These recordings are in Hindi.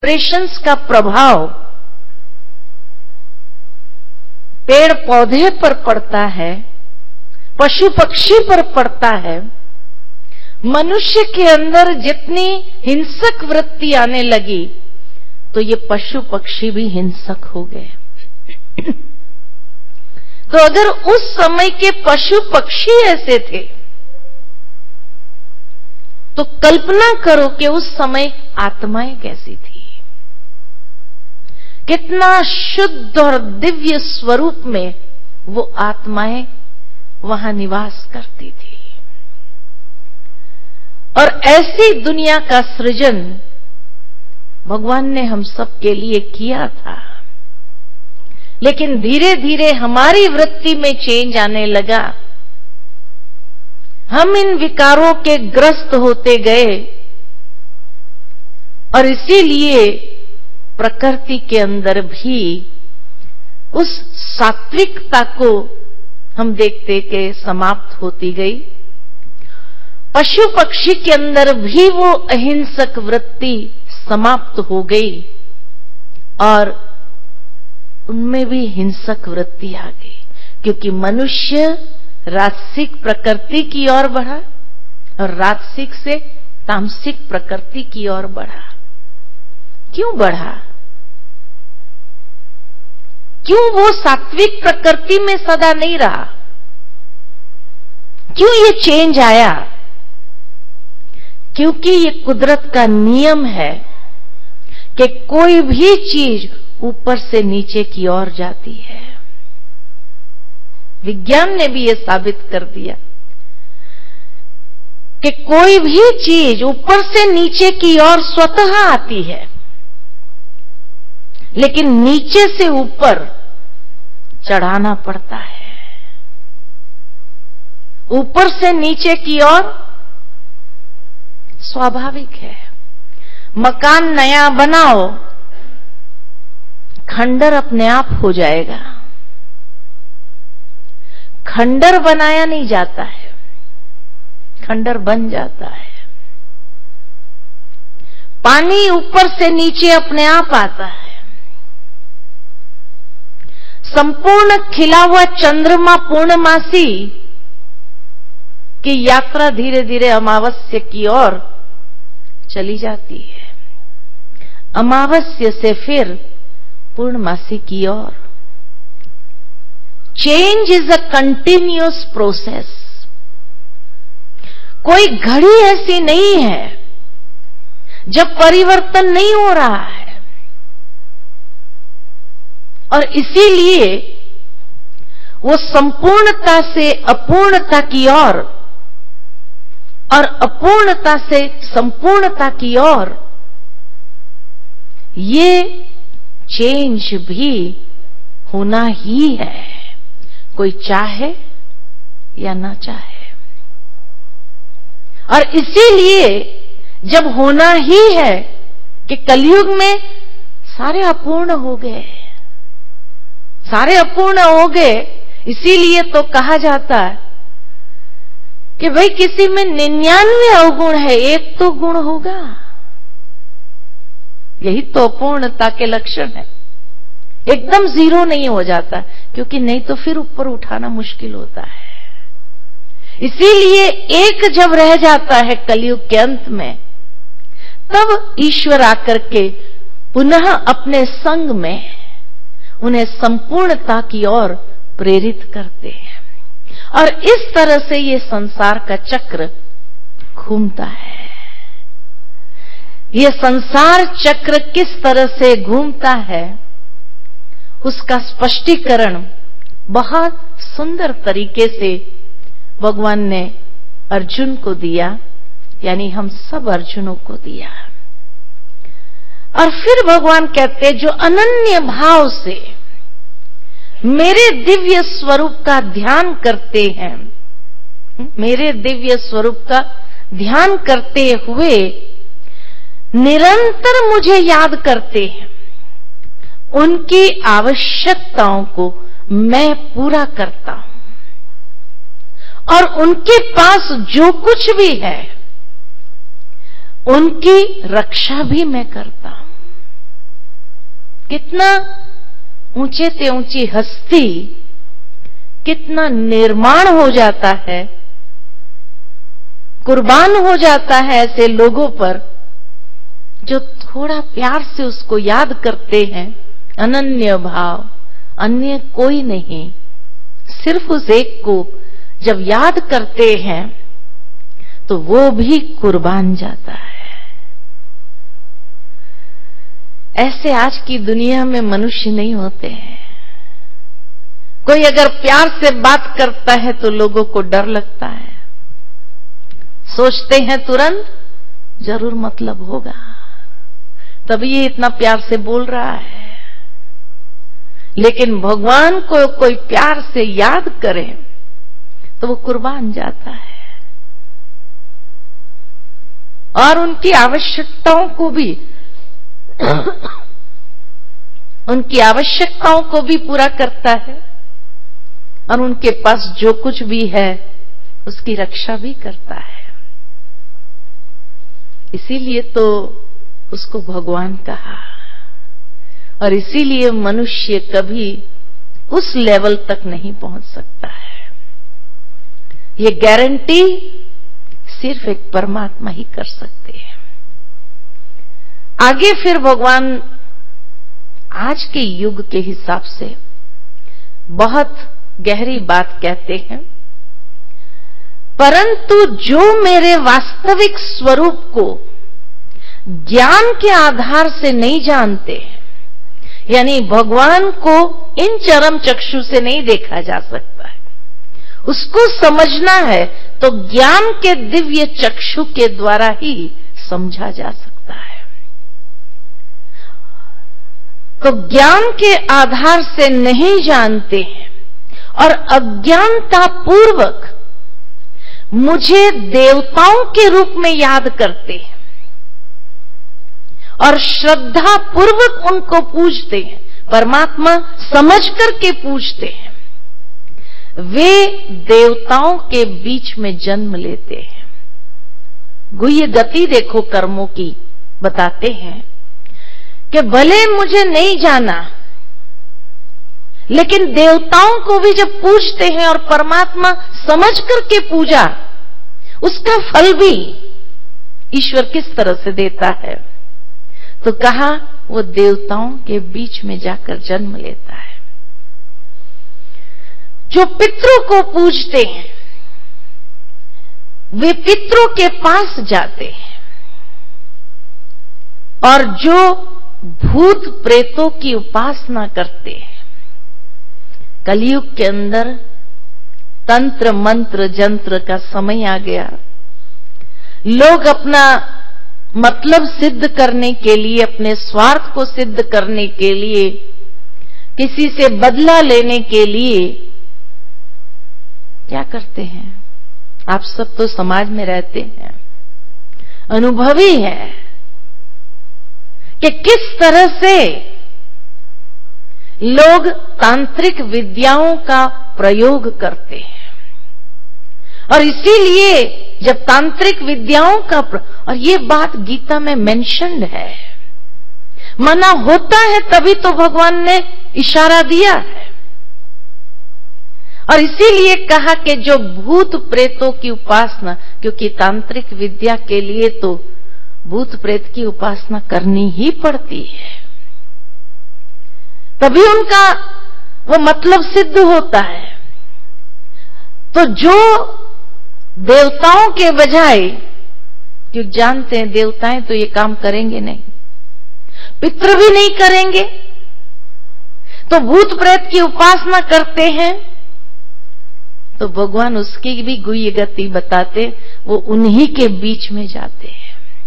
वाइब्रेशंस का प्रभाव पेड़ पौधे पर पड़ता है, पशु पक्षी पर पड़ता है। मनुष्य के अंदर जितनी हिंसक वृत्ति आने लगी तो ये पशु पक्षी भी हिंसक हो गए। तो अगर उस समय के पशु पक्षी ऐसे थे तो कल्पना करो कि उस समय आत्माएं कैसी थी, कितना शुद्ध और दिव्य स्वरूप में वो आत्माएं वहां निवास करती थी। और ऐसी दुनिया का सृजन भगवान ने हम सब के लिए किया था। लेकिन धीरे धीरे हमारी वृत्ति में चेंज आने लगा, हम इन विकारों के ग्रस्त होते गए और इसीलिए प्रकृति के अंदर भी उस सात्विकता को हम देखते कि समाप्त होती गई। पशु पक्षी के अंदर भी वो अहिंसक वृत्ति समाप्त हो गई और उनमें भी हिंसक वृत्ति आ गई, क्योंकि मनुष्य राजसिक प्रकृति की ओर बढ़ा और राजसिक से तामसिक प्रकृति की ओर बढ़ा। क्यों बढ़ा? क्यों वो सात्विक प्रकृति में सदा नहीं रहा? क्यों ये चेंज आया? क्योंकि ये कुदरत का नियम है कि कोई भी चीज ऊपर से नीचे की ओर जाती है। विज्ञान ने भी ये साबित कर दिया कि कोई भी चीज ऊपर से नीचे की ओर स्वतः आती है, लेकिन नीचे से ऊपर चढ़ाना पड़ता है। ऊपर से नीचे की ओर स्वाभाविक है। मकान नया बनाओ, खंडर अपने आप हो जाएगा। खंडर बनाया नहीं जाता है, खंडर बन जाता है। पानी ऊपर से नीचे अपने आप आता है। संपूर्ण खिला हुआ चंद्रमा पूर्णमासी की यात्रा धीरे धीरे अमावस्या की ओर चली जाती है, अमावस्या से फिर पूर्णमासी की ओर। Change is a continuous process. कोई घड़ी ऐसी नहीं है जब परिवर्तन नहीं हो रहा है। और इसीलिए वो संपूर्णता से अपूर्णता की ओर और अपूर्णता से संपूर्णता की ओर, ये चेंज भी होना ही है, कोई चाहे या ना चाहे। और इसीलिए जब होना ही है कि कलयुग में सारे अपूर्ण हो गए, सारे अपूर्ण हो गए, इसीलिए तो कहा जाता है कि भाई किसी में 99 अवगुण है, एक तो गुण होगा। यही तो अपूर्णता के लक्षण है। एकदम जीरो नहीं हो जाता, क्योंकि नहीं तो फिर ऊपर उठाना मुश्किल होता है। इसीलिए एक जब रह जाता है कलयुग के अंत में, तब ईश्वर आकर के पुनः अपने संग में उन्हें संपूर्णता की ओर प्रेरित करते हैं। और इस तरह से ये संसार का चक्र घूमता है। ये संसार चक्र किस तरह से घूमता है, उसका स्पष्टीकरण बहुत सुंदर तरीके से भगवान ने अर्जुन को दिया, यानी हम सब अर्जुनों को दिया। और फिर भगवान कहते हैं, जो अनन्य भाव से मेरे दिव्य स्वरूप का ध्यान करते हैं, मेरे दिव्य स्वरूप का ध्यान करते हुए निरंतर मुझे याद करते हैं, उनकी आवश्यकताओं को मैं पूरा करता हूं और उनके पास जो कुछ भी है उनकी रक्षा भी मैं करता हूं। कितना ऊंचे से ऊंची हस्ती, कितना निर्माण हो जाता है, कुर्बान हो जाता है ऐसे लोगों पर जो थोड़ा प्यार से उसको याद करते हैं। अनन्य भाव, अन्य कोई नहीं, सिर्फ उस एक को जब याद करते हैं तो वो भी कुर्बान जाता है। ऐसे आज की दुनिया में मनुष्य नहीं होते हैं। कोई अगर प्यार से बात करता है तो लोगों को डर लगता है, सोचते हैं तुरंत जरूर मतलब होगा, तभी ये इतना प्यार से बोल रहा है। लेकिन भगवान को कोई प्यार से याद करे तो वो कुर्बान जाता है और उनकी आवश्यकताओं को भी पूरा करता है और उनके पास जो कुछ भी है उसकी रक्षा भी करता है। इसीलिए तो उसको भगवान कहा और इसीलिए मनुष्य कभी उस लेवल तक नहीं पहुंच सकता है। ये गारंटी सिर्फ एक परमात्मा ही कर सकते हैं। आगे फिर भगवान आज के युग के हिसाब से बहुत गहरी बात कहते हैं, परंतु जो मेरे वास्तविक स्वरूप को ज्ञान के आधार से नहीं जानते, यानी भगवान को इन चरम चक्षु से नहीं देखा जा सकता है, उसको समझना है तो ज्ञान के दिव्य चक्षु के द्वारा ही समझा जा सकता है। तो ज्ञान के आधार से नहीं जानते हैं और अज्ञानता पूर्वक मुझे देवताओं के रूप में याद करते हैं और श्रद्धा पूर्वक उनको पूजते हैं, परमात्मा समझ करके पूजते हैं, वे देवताओं के बीच में जन्म लेते हैं। गुह्य गति देखो कर्मों की, बताते हैं कि भले मुझे नहीं जाना, लेकिन देवताओं को भी जब पूजते हैं और परमात्मा समझ करके पूजा, उसका फल भी ईश्वर किस तरह से देता है। तो कहा वो देवताओं के बीच में जाकर जन्म लेता है। जो पितरों को पूजते हैं वे पितरों के पास जाते हैं और जो भूत प्रेतों की उपासना करते हैं, कलयुग के अंदर तंत्र मंत्र जंत्र का समय आ गया। लोग अपना मतलब सिद्ध करने के लिए, अपने स्वार्थ को सिद्ध करने के लिए, किसी से बदला लेने के लिए क्या करते हैं? आप सब तो समाज में रहते हैं, अनुभवी है कि किस तरह से लोग तांत्रिक विद्याओं का प्रयोग करते हैं। और इसीलिए जब तांत्रिक विद्याओं का और ये बात गीता में मेंशन्ड है, मना होता है तभी तो भगवान ने इशारा दिया है। और इसीलिए कहा कि जो भूत प्रेतों की उपासना, क्योंकि तांत्रिक विद्या के लिए तो भूत प्रेत की उपासना करनी ही पड़ती है, तभी उनका वो मतलब सिद्ध होता है। तो जो देवताओं के बजाय, क्योंकि जानते हैं देवताएं तो ये काम करेंगे नहीं, पितृ भी नहीं करेंगे, तो भूत प्रेत की उपासना करते हैं, तो भगवान उसकी भी गुह्य गति बताते, वो उन्हीं के बीच में जाते हैं।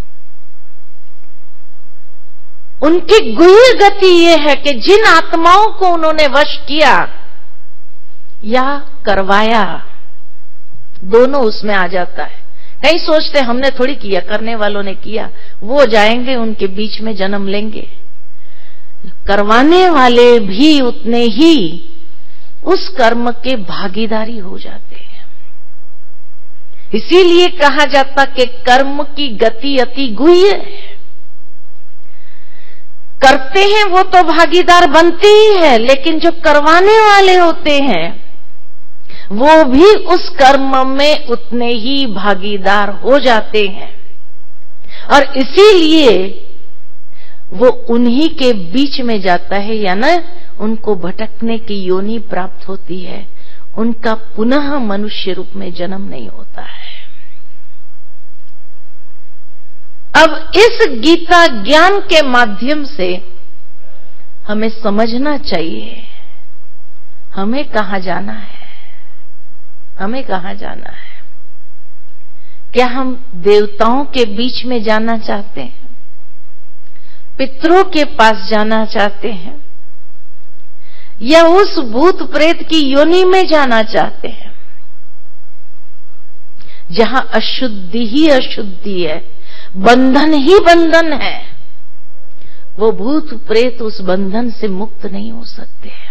उनकी गुह्य गति ये है कि जिन आत्माओं को उन्होंने वश किया या करवाया, दोनों उसमें आ जाता है। कहीं सोचते हमने थोड़ी किया, करने वालों ने किया, वो जाएंगे उनके बीच में जन्म लेंगे। करवाने वाले भी उतने ही उस कर्म के भागीदारी हो जाते हैं। इसीलिए कहा जाता कि कर्म की गति अति गुह्य है। करते हैं वो तो भागीदार बनते ही है, लेकिन जो करवाने वाले होते हैं वो भी उस कर्म में उतने ही भागीदार हो जाते हैं, और इसीलिए वो उन्हीं के बीच में जाता है, या ना उनको भटकने की योनि प्राप्त होती है, उनका पुनः मनुष्य रूप में जन्म नहीं होता है। अब इस गीता ज्ञान के माध्यम से हमें समझना चाहिए हमें कहां जाना है, हमें कहां जाना है। क्या हम देवताओं के बीच में जाना चाहते हैं, पितरों के पास जाना चाहते हैं, या उस भूत प्रेत की योनि में जाना चाहते हैं जहां अशुद्धि ही अशुद्धि है, बंधन ही बंधन है? वो भूत प्रेत उस बंधन से मुक्त नहीं हो सकते हैं।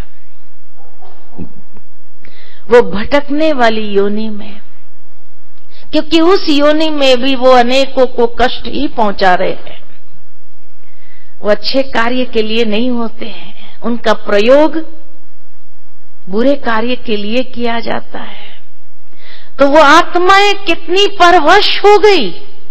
वो भटकने वाली योनि में, क्योंकि उस योनि में भी वो अनेकों को कष्ट ही पहुंचा रहे हैं। वो अच्छे कार्य के लिए नहीं होते हैं, उनका प्रयोग बुरे कार्य के लिए किया जाता है। तो वो आत्माएं कितनी परवश हो गई,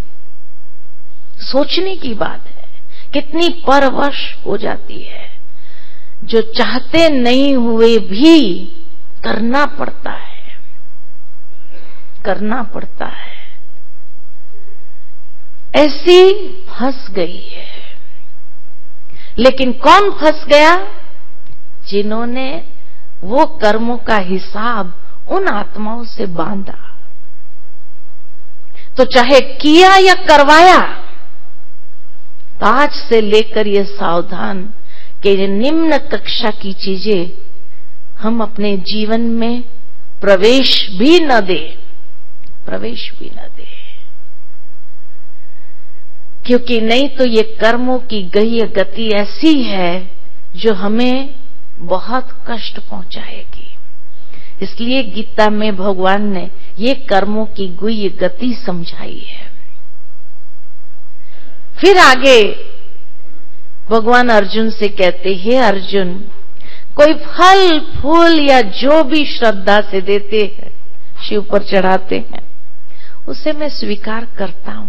सोचने की बात है, कितनी परवश हो जाती है। जो चाहते नहीं हुए भी करना पड़ता है, करना पड़ता है। ऐसी फंस गई है। लेकिन कौन फंस गया? जिन्होंने वो कर्मों का हिसाब उन आत्माओं से बांधा। तो चाहे किया या करवाया, तो आज से लेकर ये सावधान कि निम्न कक्षा की चीजें हम अपने जीवन में प्रवेश भी न दें, प्रवेश भी न दें, क्योंकि नहीं तो ये कर्मों की गई गति ऐसी है जो हमें बहुत कष्ट पहुंचाएगी। इसलिए गीता में भगवान ने ये कर्मों की गुह्य गति समझाई है। फिर आगे भगवान अर्जुन से कहते हैं, अर्जुन, कोई फल फूल या जो भी श्रद्धा से देते हैं, शिव पर चढ़ाते हैं, उसे मैं स्वीकार करता हूं।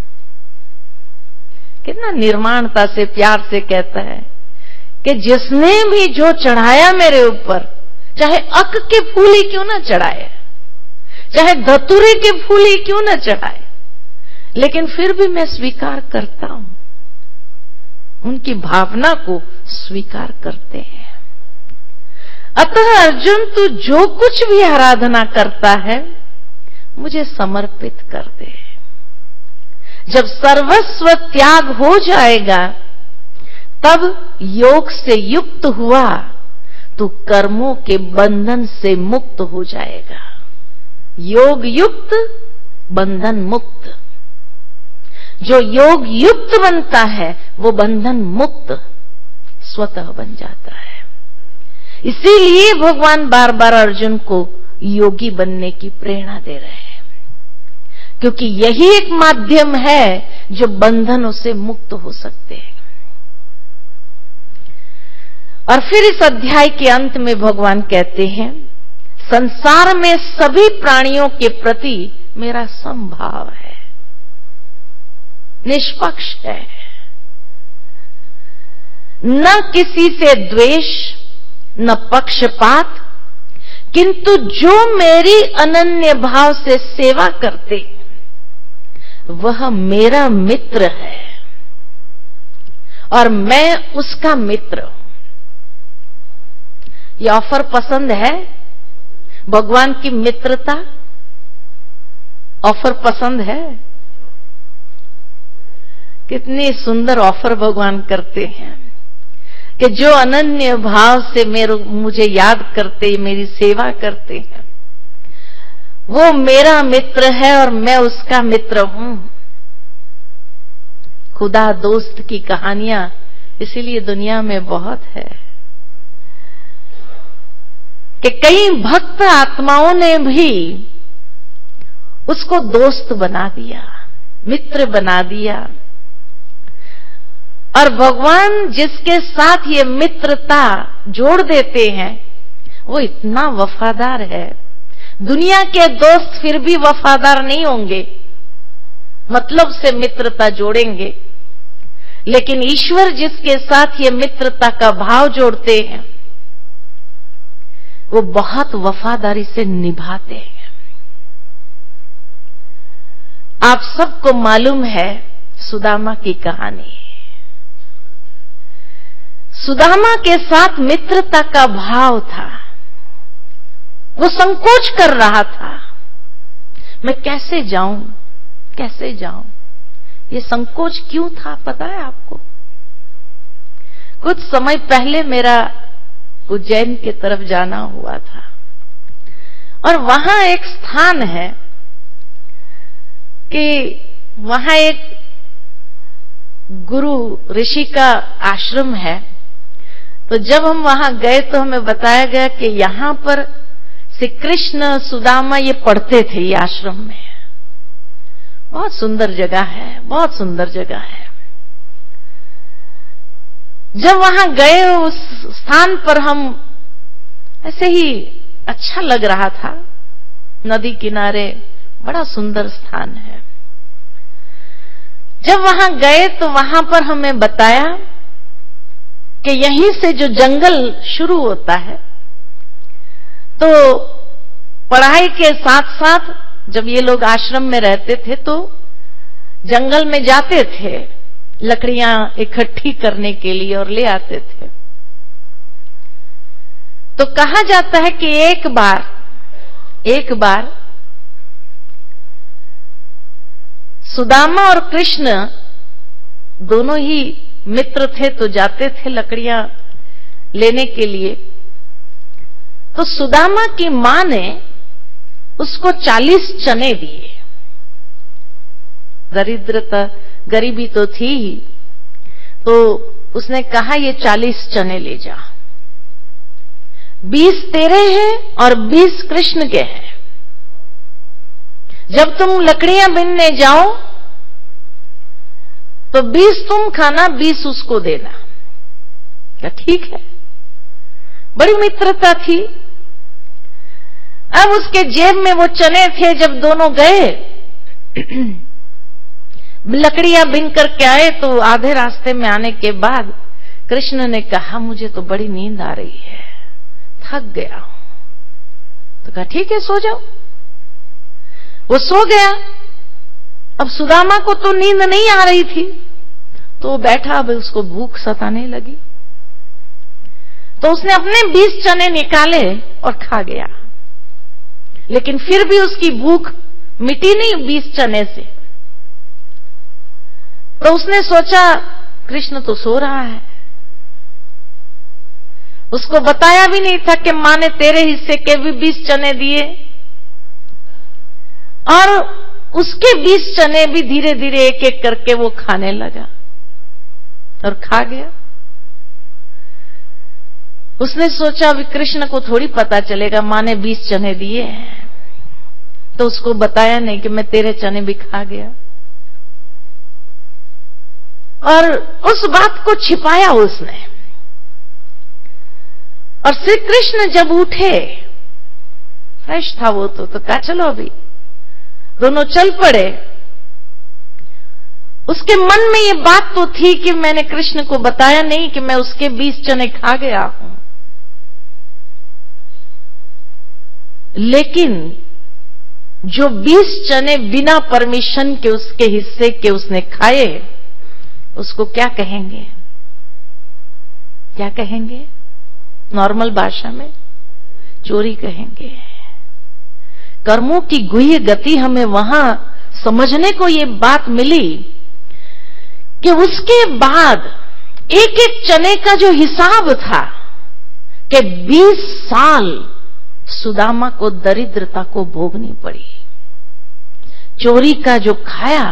कितना निर्माणता से प्यार से कहता है कि जिसने भी जो चढ़ाया मेरे ऊपर, चाहे अक के फूल ही क्यों ना चढ़ाए, चाहे धतूरे के फूल ही क्यों ना चढ़ाए, लेकिन फिर भी मैं स्वीकार करता हूं। उनकी भावना को स्वीकार करते हैं। अतः अर्जुन, तू जो कुछ भी आराधना करता है मुझे समर्पित कर दे। जब सर्वस्व त्याग हो जाएगा तब योग से युक्त हुआ तो कर्मों के बंधन से मुक्त हो जाएगा। योग युक्त, बंधन मुक्त। जो योग युक्त बनता है वो बंधन मुक्त स्वतः बन जाता है। इसीलिए भगवान बार बार अर्जुन को योगी बनने की प्रेरणा दे रहे हैं, क्योंकि यही एक माध्यम है जो बंधनों से मुक्त हो सकते हैं। और फिर इस अध्याय के अंत में भगवान कहते हैं, संसार में सभी प्राणियों के प्रति मेरा समभाव है, निष्पक्ष है, न किसी से द्वेष न पक्षपात, किंतु जो मेरी अनन्य भाव से सेवा करते वह मेरा मित्र है और मैं उसका मित्र हूं। ये ऑफर पसंद है? भगवान की मित्रता ऑफर पसंद है? कितनी सुंदर ऑफर भगवान करते हैं कि जो अनन्य भाव से मुझे याद करते, मेरी सेवा करते हैं, वो मेरा मित्र है और मैं उसका मित्र हूं। खुदा दोस्त की कहानियां इसीलिए दुनिया में बहुत है कि कई भक्त आत्माओं ने भी उसको दोस्त बना दिया, मित्र बना दिया। और भगवान जिसके साथ ये मित्रता जोड़ देते हैं वो इतना वफादार है। दुनिया के दोस्त फिर भी वफादार नहीं होंगे, मतलब से मित्रता जोड़ेंगे, लेकिन ईश्वर जिसके साथ ये मित्रता का भाव जोड़ते हैं वो बहुत वफादारी से निभाते हैं। आप सबको मालूम है सुदामा की कहानी। सुदामा के साथ मित्रता का भाव था। वो संकोच कर रहा था, मैं कैसे जाऊं, कैसे जाऊं। ये संकोच क्यों था पता है आपको? कुछ समय पहले मेरा उज्जैन की तरफ जाना हुआ था और वहां एक स्थान है कि वहां एक गुरु ऋषि का आश्रम है। तो जब हम वहां गए तो हमें बताया गया कि यहां पर श्री कृष्ण सुदामा ये पढ़ते थे ये आश्रम में। बहुत सुंदर जगह है, बहुत सुंदर जगह है। जब वहां गए उस स्थान पर हम ऐसे ही अच्छा लग रहा था, नदी किनारे बड़ा सुंदर स्थान है। जब वहां गए तो वहां पर हमें बताया कि यहीं से जो जंगल शुरू होता है, तो पढ़ाई के साथ साथ जब ये लोग आश्रम में रहते थे तो जंगल में जाते थे लकड़ियां इकट्ठी करने के लिए और ले आते थे। तो कहा जाता है कि एक बार सुदामा और कृष्ण दोनों ही मित्र थे तो जाते थे लकड़ियां लेने के लिए। तो सुदामा की मां ने उसको 40 चने दिए। दरिद्रता गरीबी तो थी ही, तो उसने कहा ये 40 चने ले जा, 20 तेरे हैं और 20 कृष्ण के हैं। जब तुम लकड़ियां बीनने जाओ तो 20 तुम खाना, 20 उसको देना। क्या ठीक है, बड़ी मित्रता थी। अब उसके जेब में वो चने थे। जब दोनों गए लकड़ियां बिन करके आए तो आधे रास्ते में आने के बाद कृष्ण ने कहा मुझे तो बड़ी नींद आ रही है, थक गया हूं। तो कहा ठीक है सो जाओ। वो सो गया। अब सुदामा को तो नींद नहीं आ रही थी तो वो बैठा, अब उसको भूख सताने लगी तो उसने अपने 20 चने निकाले और खा गया। लेकिन फिर भी उसकी भूख मिटी नहीं 20 चने से। तो उसने सोचा कृष्ण तो सो रहा है, उसको बताया भी नहीं था कि मां ने तेरे हिस्से के भी 20 चने दिए, और उसके 20 चने भी धीरे धीरे एक एक करके वो खाने लगा और खा गया। उसने सोचा अभी कृष्ण को थोड़ी पता चलेगा मां ने 20 चने दिए हैं, तो उसको बताया नहीं कि मैं तेरे चने भी खा गया, और उस बात को छिपाया उसने। और श्री कृष्ण जब उठे, फ्रेश था वो तो कहा चलो अभी, दोनों चल पड़े। उसके मन में ये बात तो थी कि मैंने कृष्ण को बताया नहीं कि मैं उसके 20 चने खा गया हूं, लेकिन जो 20 चने बिना परमिशन के उसके हिस्से के उसने खाए, उसको क्या कहेंगे, क्या कहेंगे? नॉर्मल भाषा में चोरी कहेंगे। कर्मों की गुह्य गति हमें वहां समझने को ये बात मिली कि उसके बाद एक एक चने का जो हिसाब था कि 20 साल सुदामा को दरिद्रता को भोगनी पड़ी, चोरी का जो खाया,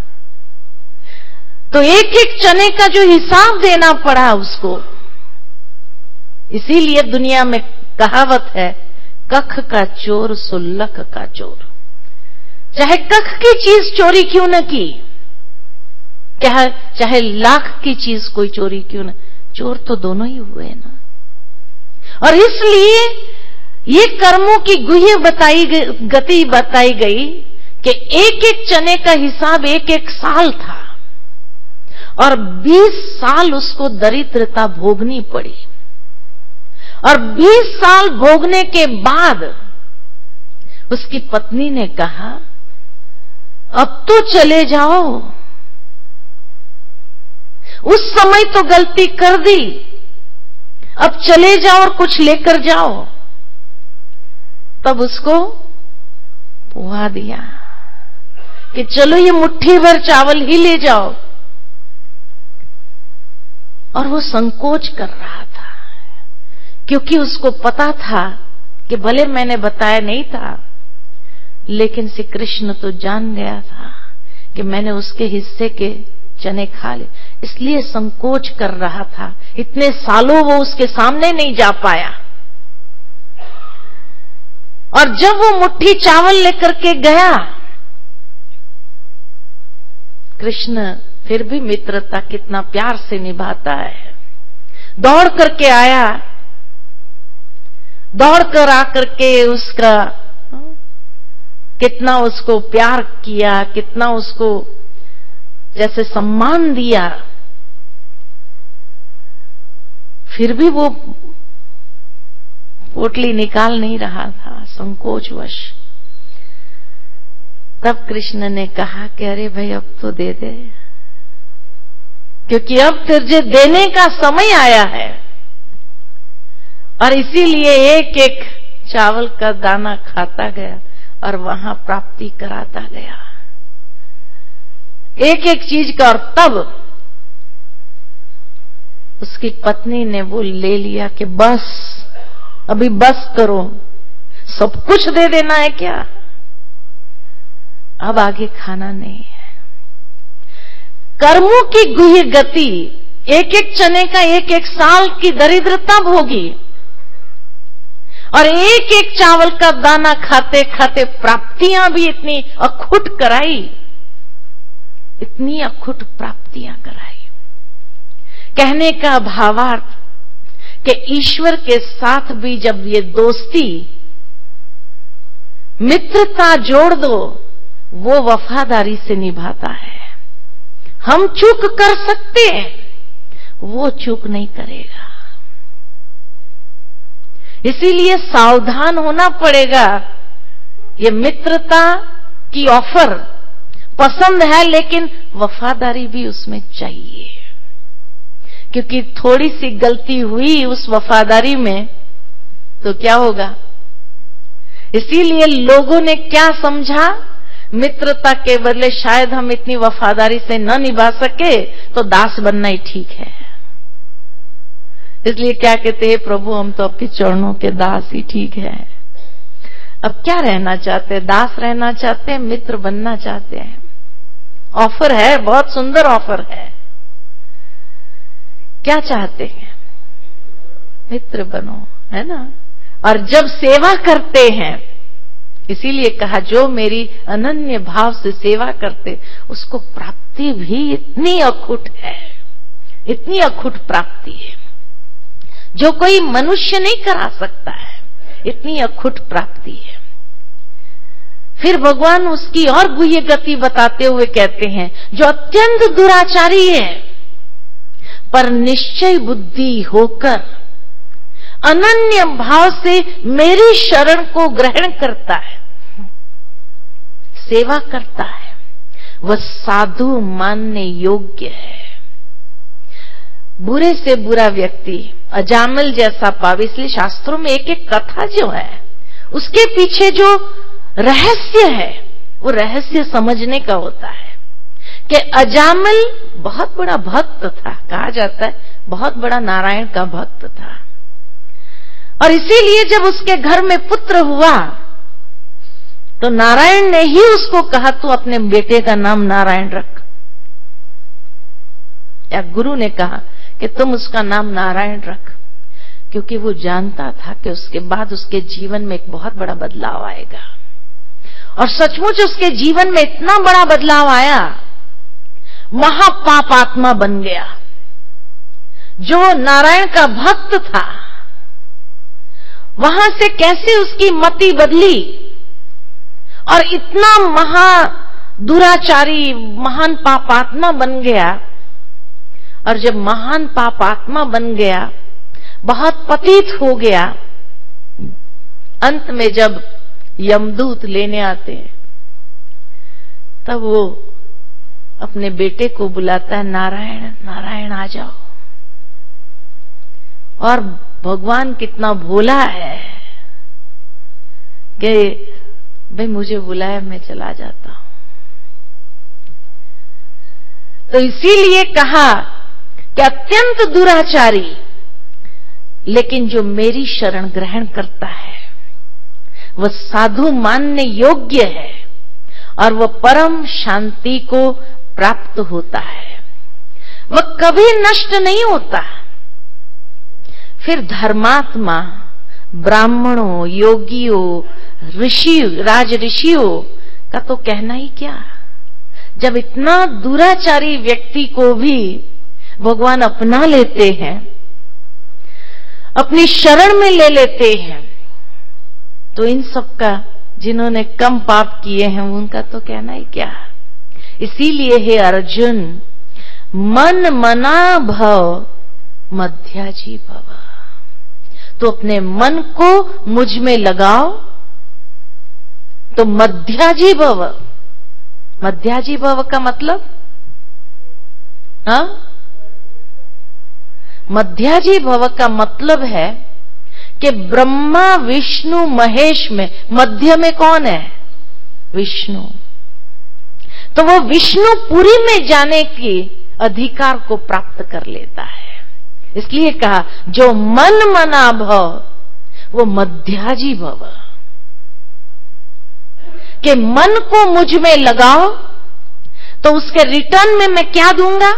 तो एक एक चने का जो हिसाब देना पड़ा उसको। इसीलिए दुनिया में कहावत है, कख का चोर सो लख का चोर। चाहे कख की चीज चोरी क्यों न की, चाहे लाख की चीज कोई चोरी क्यों ना, चोर तो दोनों ही हुए ना। और इसलिए ये कर्मों की गुह्य गति बताई गई कि एक एक चने का हिसाब एक एक साल था और 20 साल उसको दरिद्रता भोगनी पड़ी। और 20 साल भोगने के बाद उसकी पत्नी ने कहा, अब तो चले जाओ, उस समय तो गलती कर दी, अब चले जाओ और कुछ लेकर जाओ। तब उसको पुआ दिया कि चलो ये मुट्ठी भर चावल ही ले जाओ। और वो संकोच कर रहा था, क्योंकि उसको पता था कि भले मैंने बताया नहीं था, लेकिन श्री कृष्ण तो जान गया था कि मैंने उसके हिस्से के चने खा ले, इसलिए संकोच कर रहा था। इतने सालों वो उसके सामने नहीं जा पाया। और जब वो मुट्ठी चावल लेकर के गया, कृष्ण फिर भी मित्रता कितना प्यार से निभाता है। दौड़ करके आया, दौड़ कर आकर के उसका कितना उसको प्यार किया, कितना उसको जैसे सम्मान दिया। फिर भी वो पोटली निकाल नहीं रहा था, संकोचवश। तब कृष्ण ने कहा कि अरे भाई अब तो दे दे, क्योंकि अब तुझे देने का समय आया है। और इसीलिए एक एक चावल का दाना खाता गया और वहां प्राप्ति कराता गया, एक एक चीज का। और तब उसकी पत्नी ने वो ले लिया कि बस अभी बस करो, सब कुछ दे देना है क्या, अब आगे खाना नहीं है। कर्मों की गुह्य गति, एक एक चने का एक एक साल की दरिद्रता भोगी और एक एक चावल का दाना खाते खाते प्राप्तियां भी इतनी अखुट कराई, इतनी अखुट प्राप्तियां कराई। कहने का भावार्थ कि ईश्वर के साथ भी जब ये दोस्ती मित्रता जोड़ दो, वो वफादारी से निभाता है। हम चूक कर सकते हैं, वो चूक नहीं करेगा। इसीलिए सावधान होना पड़ेगा। ये मित्रता की ऑफर पसंद है, लेकिन वफादारी भी उसमें चाहिए, क्योंकि थोड़ी सी गलती हुई उस वफादारी में तो क्या होगा। इसीलिए लोगों ने क्या समझा, मित्रता के बदले शायद हम इतनी वफादारी से न निभा सके तो दास बनना ही ठीक है। इसलिए क्या कहते हैं, प्रभु हम तो आपके चरणों के दास ही ठीक है। अब क्या रहना चाहते हैं, दास रहना चाहते हैं, मित्र बनना चाहते हैं। ऑफर है, बहुत सुंदर ऑफर है। क्या चाहते हैं, मित्र बनो, है ना। और जब सेवा करते हैं, इसीलिए कहा जो मेरी अनन्य भाव से सेवा करते उसको प्राप्ति भी इतनी अखुट है, इतनी अखुट प्राप्ति है जो कोई मनुष्य नहीं करा सकता है, इतनी अखुट प्राप्ति है। फिर भगवान उसकी और गुह्य गति बताते हुए कहते हैं, जो अत्यंत दुराचारी है पर निश्चय बुद्धि होकर अनन्य भाव से मेरी शरण को ग्रहण करता है, सेवा करता है, वह साधु मानने योग्य है। बुरे से बुरा व्यक्ति अजामिल जैसा पावे। इसलिए शास्त्रों में एक एक कथा जो है उसके पीछे जो रहस्य है वो रहस्य समझने का होता है कि अजामिल बहुत बड़ा भक्त था, कहा जाता है बहुत बड़ा नारायण का भक्त था। और इसीलिए जब उसके घर में पुत्र हुआ तो नारायण ने ही उसको कहा तू अपने बेटे का नाम नारायण रख, या गुरु ने कहा कि तुम उसका नाम नारायण रख, क्योंकि वो जानता था कि उसके बाद उसके जीवन में एक बहुत बड़ा बदलाव आएगा। और सचमुच उसके जीवन में इतना बड़ा बदलाव आया, महापापात्मा बन गया। जो नारायण का भक्त था, वहां से कैसे उसकी मति बदली और इतना महा दुराचारी, महान पापात्मा बन गया। और जब महान पापात्मा बन गया, बहुत पतित हो गया, अंत में जब यमदूत लेने आते हैं, तब वो अपने बेटे को बुलाता है, नारायण नारायण आ जाओ। और भगवान कितना भोला है कि भाई मुझे बुलाया, मैं चला जाता हूं। तो इसीलिए कहा कि अत्यंत दुराचारी, लेकिन जो मेरी शरण ग्रहण करता है वह साधु मानने योग्य है और वह परम शांति को प्राप्त होता है, वह कभी नष्ट नहीं होता। फिर धर्मात्मा, ब्राह्मणों, योगियों, ऋषि, राज ऋषियों का तो कहना ही क्या। जब इतना दुराचारी व्यक्ति को भी भगवान अपना लेते हैं, अपनी शरण में ले लेते हैं, तो इन सब का, जिन्होंने कम पाप किए हैं, उनका तो कहना ही क्या। इसीलिए हे अर्जुन, मन मना भव मध्याजी भव। तो अपने मन को मुझ में लगाओ, तो मध्याजी भव। मध्याजी भव का मतलब, मध्याजी भव का मतलब है कि ब्रह्मा विष्णु महेश में मध्य में कौन है? विष्णु। तो वो विष्णुपुरी में जाने के अधिकार को प्राप्त कर लेता है। इसलिए कहा जो मन मना भव वो मध्याजी भव, कि मन को मुझ में लगाओ तो उसके रिटर्न में मैं क्या दूंगा?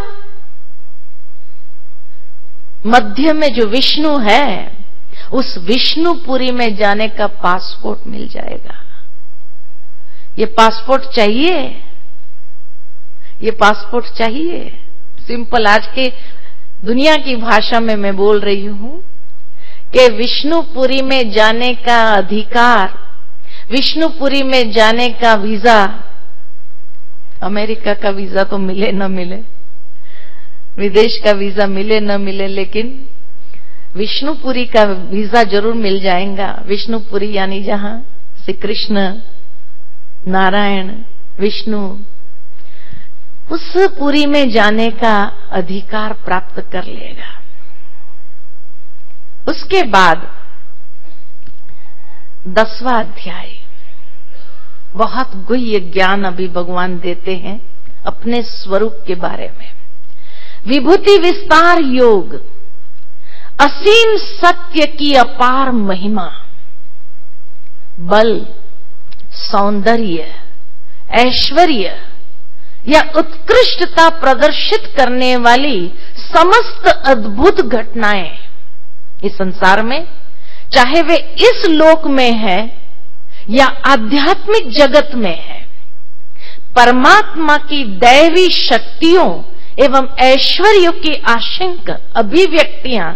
मध्य में जो विष्णु है, उस विष्णुपुरी में जाने का पासपोर्ट मिल जाएगा। ये पासपोर्ट चाहिए, ये पासपोर्ट चाहिए। सिंपल आज के दुनिया की भाषा में मैं बोल रही हूं कि विष्णुपुरी में जाने का अधिकार, विष्णुपुरी में जाने का वीजा, अमेरिका का वीजा तो मिले न मिले, विदेश का वीजा मिले न मिले, लेकिन विष्णुपुरी का वीजा जरूर मिल जाएगा। विष्णुपुरी यानी जहां श्री कृष्ण, नारायण, विष्णु, उस पुरी में जाने का अधिकार प्राप्त कर लेगा। उसके बाद 10वां अध्याय, बहुत गुह्य ज्ञान अभी भगवान देते हैं अपने स्वरूप के बारे में। विभूति विस्तार योग, असीम सत्य की अपार महिमा, बल, सौंदर्य, ऐश्वर्य या उत्कृष्टता प्रदर्शित करने वाली समस्त अद्भुत घटनाएं इस संसार में, चाहे वे इस लोक में है या आध्यात्मिक जगत में है, परमात्मा की दैवी शक्तियों एवं ऐश्वर्यों की आशंक अभिव्यक्तियां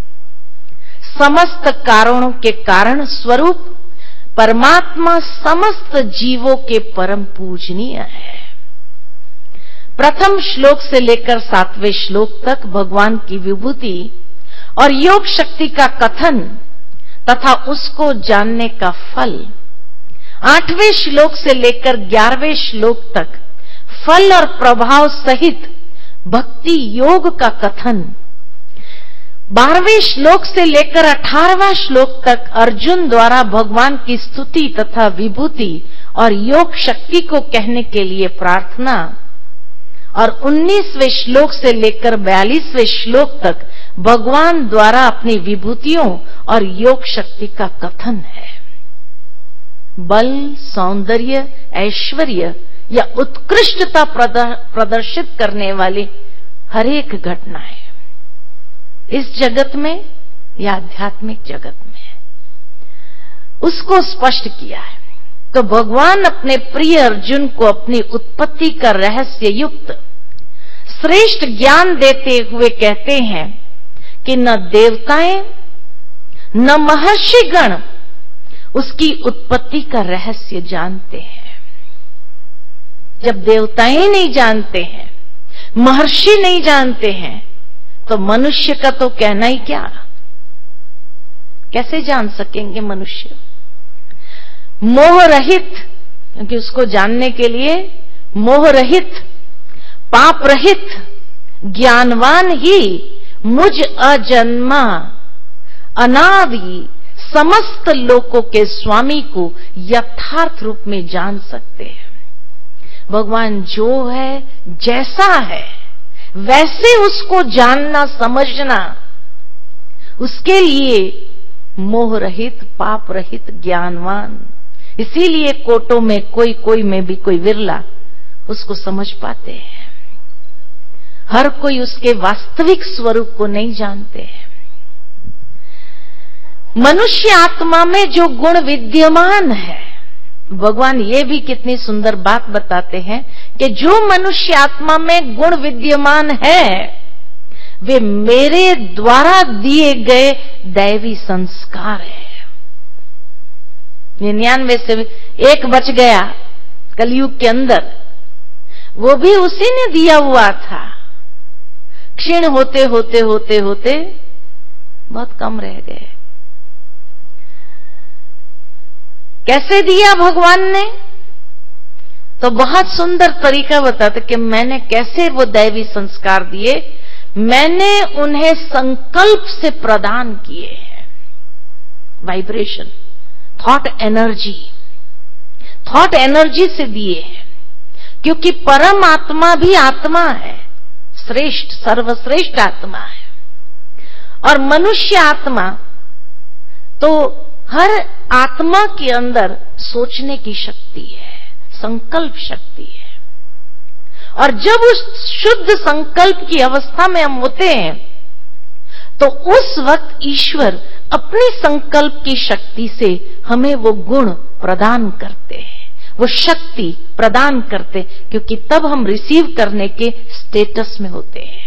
समस्त कारणों के कारण स्वरूप परमात्मा समस्त जीवों के परम पूजनीय है। प्रथम श्लोक से लेकर 7वें श्लोक तक भगवान की विभूति और योग शक्ति का कथन तथा उसको जानने का फल, 8वें श्लोक से लेकर 11वें श्लोक तक फल और प्रभाव सहित भक्ति योग का कथन, 12वें श्लोक से लेकर 18वां श्लोक तक अर्जुन द्वारा भगवान की स्तुति तथा विभूति और योग शक्ति को कहने के लिए प्रार्थना, और 19वें श्लोक से लेकर 42वें श्लोक तक भगवान द्वारा अपनी विभूतियों और योग शक्ति का कथन है। बल, सौंदर्य, ऐश्वर्य या उत्कृष्टता प्रदर्शित करने वाली हर एक घटना है इस जगत में या आध्यात्मिक जगत में, उसको स्पष्ट किया है। तो भगवान अपने प्रिय अर्जुन को अपनी उत्पत्ति का रहस्य युक्त श्रेष्ठ ज्ञान देते हुए कहते हैं कि न देवताएं न महर्षिगण उसकी उत्पत्ति का रहस्य जानते हैं। जब देवताएं नहीं जानते हैं, महर्षि नहीं जानते हैं, तो मनुष्य का तो कहना ही क्या। कैसे जान सकेंगे मनुष्य? मोह रहित, क्योंकि उसको जानने के लिए मोह रहित, पाप रहित ज्ञानवान ही मुझ अजन्मा अनादि समस्त लोकों के स्वामी को यथार्थ रूप में जान सकते हैं। भगवान जो है, जैसा है, वैसे उसको जानना समझना, उसके लिए मोह रहित पाप रहित ज्ञानवान, इसीलिए कोटों में कोई कोई में भी कोई विरला उसको समझ पाते हैं। हर कोई उसके वास्तविक स्वरूप को नहीं जानते हैं। मनुष्य आत्मा में जो गुण विद्यमान है, भगवान ये भी कितनी सुंदर बात बताते हैं कि जो मनुष्य आत्मा में गुण विद्यमान है वे मेरे द्वारा दिए गए दैवी संस्कार है। 99 से एक बच गया कलयुग के अंदर, वो भी उसी ने दिया हुआ था। क्षीण होते होते होते होते बहुत कम रह गए। कैसे दिया भगवान ने? तो बहुत सुंदर तरीका बताते कि मैंने कैसे वो दैवी संस्कार दिए। मैंने उन्हें संकल्प से प्रदान किए हैं। वाइब्रेशन, थॉट एनर्जी से दिए हैं, क्योंकि परम आत्मा भी आत्मा है, श्रेष्ठ सर्वश्रेष्ठ आत्मा है। और मनुष्य आत्मा तो हर आत्मा के अंदर सोचने की शक्ति है, संकल्प शक्ति है। और जब उस शुद्ध संकल्प की अवस्था में हम होते हैं तो उस वक्त ईश्वर अपनी संकल्प की शक्ति से हमें वो गुण प्रदान करते हैं, वो शक्ति प्रदान करते, क्योंकि तब हम रिसीव करने के स्टेटस में होते हैं।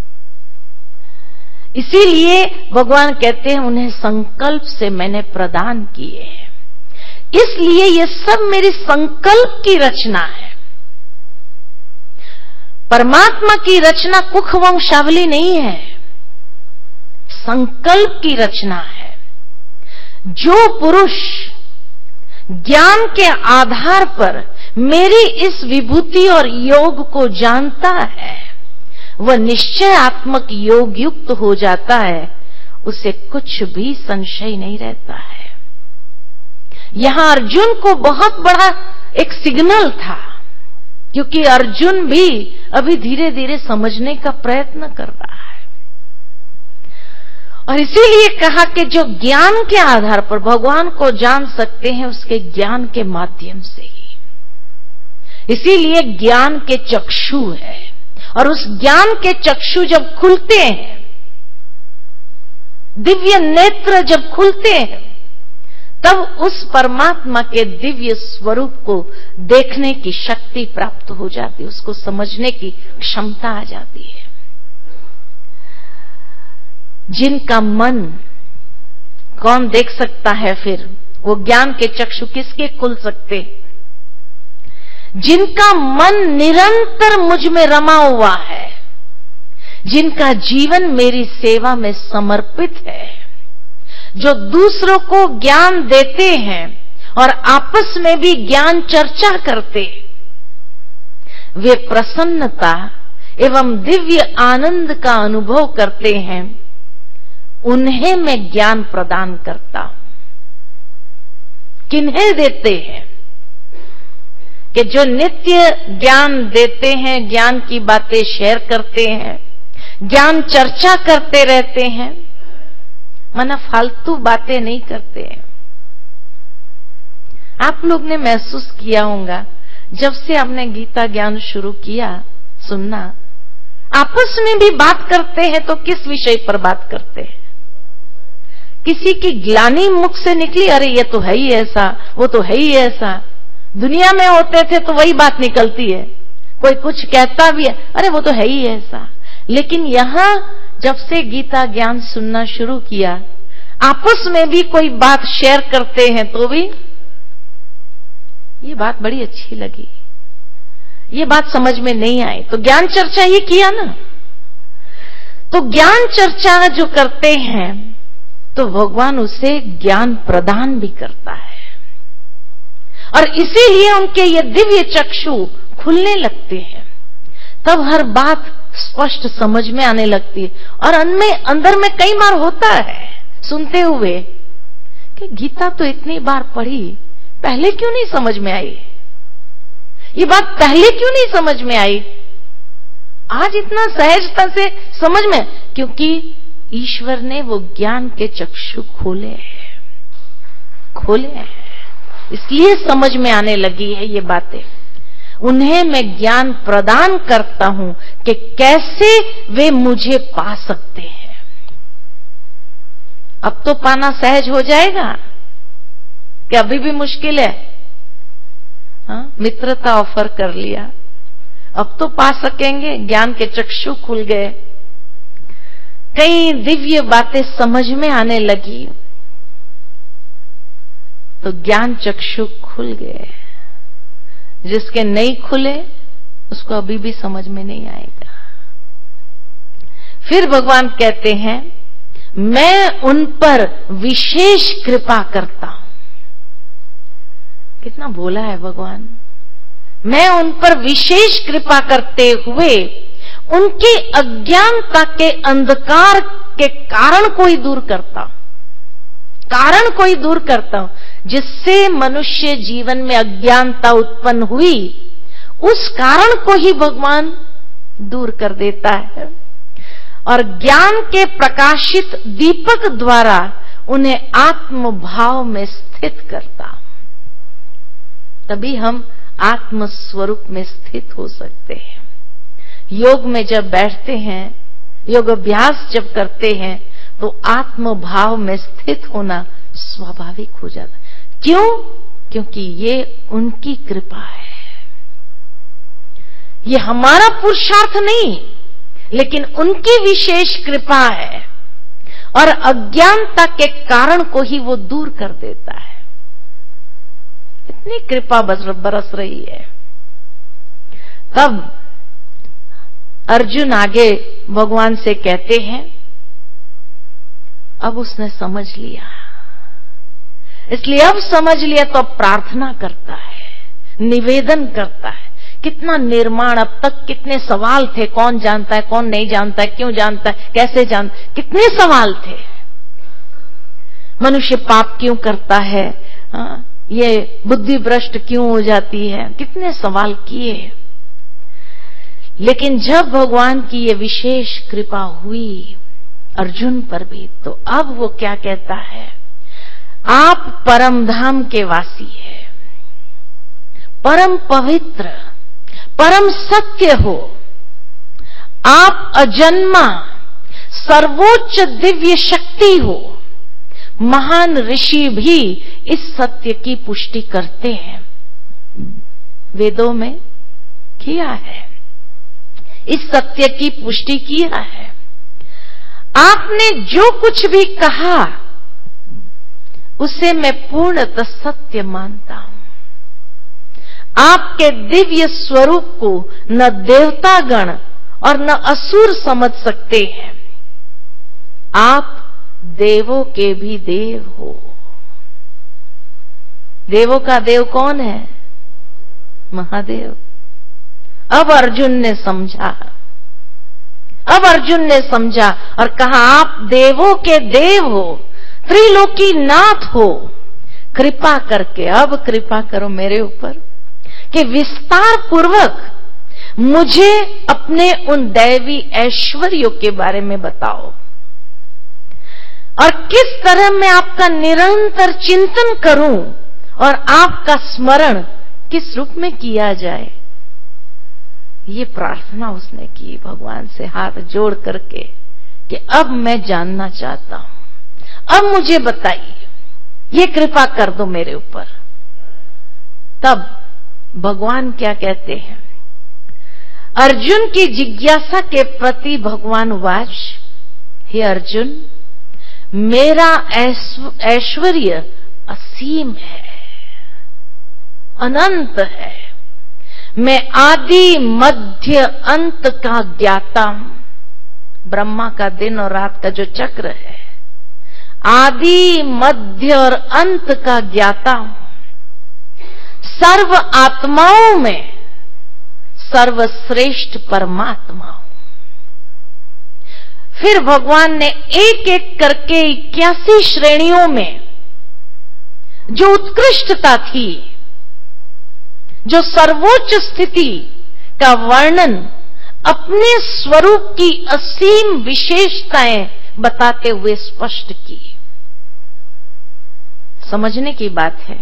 इसीलिए भगवान कहते हैं उन्हें संकल्प से मैंने प्रदान किए हैं। इसलिए ये सब मेरी संकल्प की रचना है। परमात्मा की रचना कुख वंशावली नहीं है, संकल्प की रचना है। जो पुरुष ज्ञान के आधार पर मेरी इस विभूति और योग को जानता है वह निश्चयात्मक योग युक्त हो जाता है, उसे कुछ भी संशय नहीं रहता है। यहां अर्जुन को बहुत बड़ा एक सिग्नल था, क्योंकि अर्जुन भी अभी धीरे धीरे समझने का प्रयत्न कर रहा है। और इसीलिए कहा कि जो ज्ञान के आधार पर भगवान को जान सकते हैं उसके ज्ञान के माध्यम से ही। इसीलिए ज्ञान के चक्षु है, और उस ज्ञान के चक्षु जब खुलते हैं, दिव्य नेत्र जब खुलते हैं, तब उस परमात्मा के दिव्य स्वरूप को देखने की शक्ति प्राप्त हो जाती है, उसको समझने की क्षमता आ जाती है। जिनका मन कौन देख सकता है, फिर वो ज्ञान के चक्षु किसके खुल सकते? जिनका मन निरंतर मुझ में रमा हुआ है, जिनका जीवन मेरी सेवा में समर्पित है, जो दूसरों को ज्ञान देते हैं और आपस में भी ज्ञान चर्चा करते, वे प्रसन्नता एवं दिव्य आनंद का अनुभव करते हैं। उन्हें मैं ज्ञान प्रदान करता हूं। किन्हें देते हैं? कि जो नित्य ज्ञान देते हैं, ज्ञान की बातें शेयर करते हैं, ज्ञान चर्चा करते रहते हैं, माना फालतू बातें नहीं करते हैं। आप लोग ने महसूस किया होगा, जब से आपने गीता ज्ञान शुरू किया सुनना, आपस में भी बात करते हैं तो किस विषय पर बात करते हैं? किसी की ग्लानि मुख से निकली, अरे ये तो है ही ऐसा, वो तो है ही ऐसा। दुनिया में होते थे तो वही बात निकलती है, कोई कुछ कहता भी है, अरे वो तो है ही ऐसा। लेकिन यहां जब से गीता ज्ञान सुनना शुरू किया, आपस में भी कोई बात शेयर करते हैं तो भी ये बात बड़ी अच्छी लगी, ये बात समझ में नहीं आई, तो ज्ञान चर्चा ही किया ना। तो ज्ञान चर्चा जो करते हैं तो भगवान उसे ज्ञान प्रदान भी करता है, और इसीलिए उनके ये दिव्य चक्षु खुलने लगते हैं। तब हर बात स्पष्ट समझ में आने लगती है। और अंदर में कई बार होता है सुनते हुए कि गीता तो इतनी बार पढ़ी, पहले क्यों नहीं समझ में आई, ये बात पहले क्यों नहीं समझ में आई, आज इतना सहजता से समझ में। क्योंकि ईश्वर ने वो ज्ञान के चक्षु खोले हैं, इसलिए समझ में आने लगी है ये बातें। उन्हें मैं ज्ञान प्रदान करता हूं कि कैसे वे मुझे पा सकते हैं। अब तो पाना सहज हो जाएगा कि अभी भी मुश्किल है? मित्रता ऑफर कर लिया, अब तो पा सकेंगे, ज्ञान के चक्षु खुल गए, कई दिव्य बातें समझ में आने लगी, तो ज्ञान चक्षु खुल गए। जिसके नहीं खुले उसको अभी भी समझ में नहीं आएगा। फिर भगवान कहते हैं, मैं उन पर विशेष कृपा करता हूं। कितना बोला है भगवान, मैं उन पर विशेष कृपा करते हुए उनके अज्ञानता के अंधकार के कारण को ही दूर करता हूं, जिससे मनुष्य जीवन में अज्ञानता उत्पन्न हुई, उस कारण को ही भगवान दूर कर देता है, और ज्ञान के प्रकाशित दीपक द्वारा उन्हें आत्म भाव में स्थित करता। तभी हम आत्म स्वरूप में स्थित हो सकते हैं। योग में जब बैठते हैं, योग अभ्यास जब करते हैं, तो आत्म भाव में स्थित होना स्वाभाविक हो जाता। क्यों? क्योंकि ये उनकी कृपा है, ये हमारा पुरुषार्थ नहीं, लेकिन उनकी विशेष कृपा है, और अज्ञानता के कारण को ही वो दूर कर देता है। इतनी कृपा बरस रही है। तब अर्जुन आगे भगवान से कहते हैं, अब उसने समझ लिया, इसलिए अब समझ लिया तो अब प्रार्थना करता है, निवेदन करता है। कितना निर्माण, अब तक कितने सवाल थे, कौन जानता है, कौन नहीं जानता है, क्यों जानता है, कैसे जानता है, कितने सवाल थे। मनुष्य पाप क्यों करता है, ये बुद्धि भ्रष्ट क्यों हो जाती है, कितने सवाल किए। लेकिन जब भगवान की ये विशेष कृपा हुई अर्जुन पर भी, तो अब वो क्या कहता है, आप परम धाम के वासी हैं, परम पवित्र, परम सत्य हो, आप अजन्मा सर्वोच्च दिव्य शक्ति हो। महान ऋषि भी इस सत्य की पुष्टि करते हैं, वेदों में किया है, इस सत्य की पुष्टि किया है। आपने जो कुछ भी कहा उसे मैं पूर्णतः सत्य मानता हूं। आपके दिव्य स्वरूप को न देवतागण और न असुर समझ सकते हैं। आप देवों के भी देव हो। देवों का देव कौन है? महादेव। अब अर्जुन ने समझा और कहा, आप देवों के देव हो, त्रिलोकी नाथ हो, कृपा करके अब कृपा करो मेरे ऊपर कि विस्तार पूर्वक मुझे अपने उन दैवी ऐश्वर्यों के बारे में बताओ, और किस तरह मैं आपका निरंतर चिंतन करूं और आपका स्मरण किस रूप में किया जाए। ये प्रार्थना उसने की भगवान से हाथ जोड़ करके कि अब मैं जानना चाहता हूं, अब मुझे बताइए, ये कृपा कर दो मेरे ऊपर। तब भगवान क्या कहते हैं, अर्जुन की जिज्ञासा के प्रति भगवान वाच, हे अर्जुन, मेरा ऐश्वर्य असीम है, अनंत है। मैं आदि मध्य अंत का ज्ञाता हूं। ब्रह्मा का दिन और रात का जो चक्र है, आदि मध्य और अंत का ज्ञाता हूं। सर्व आत्माओं में सर्वश्रेष्ठ परमात्मा हूं। फिर भगवान ने एक एक करके 81 श्रेणियों में जो उत्कृष्टता थी, जो सर्वोच्च स्थिति का वर्णन अपने स्वरूप की असीम विशेषताएं बताते हुए स्पष्ट की। समझने की बात है,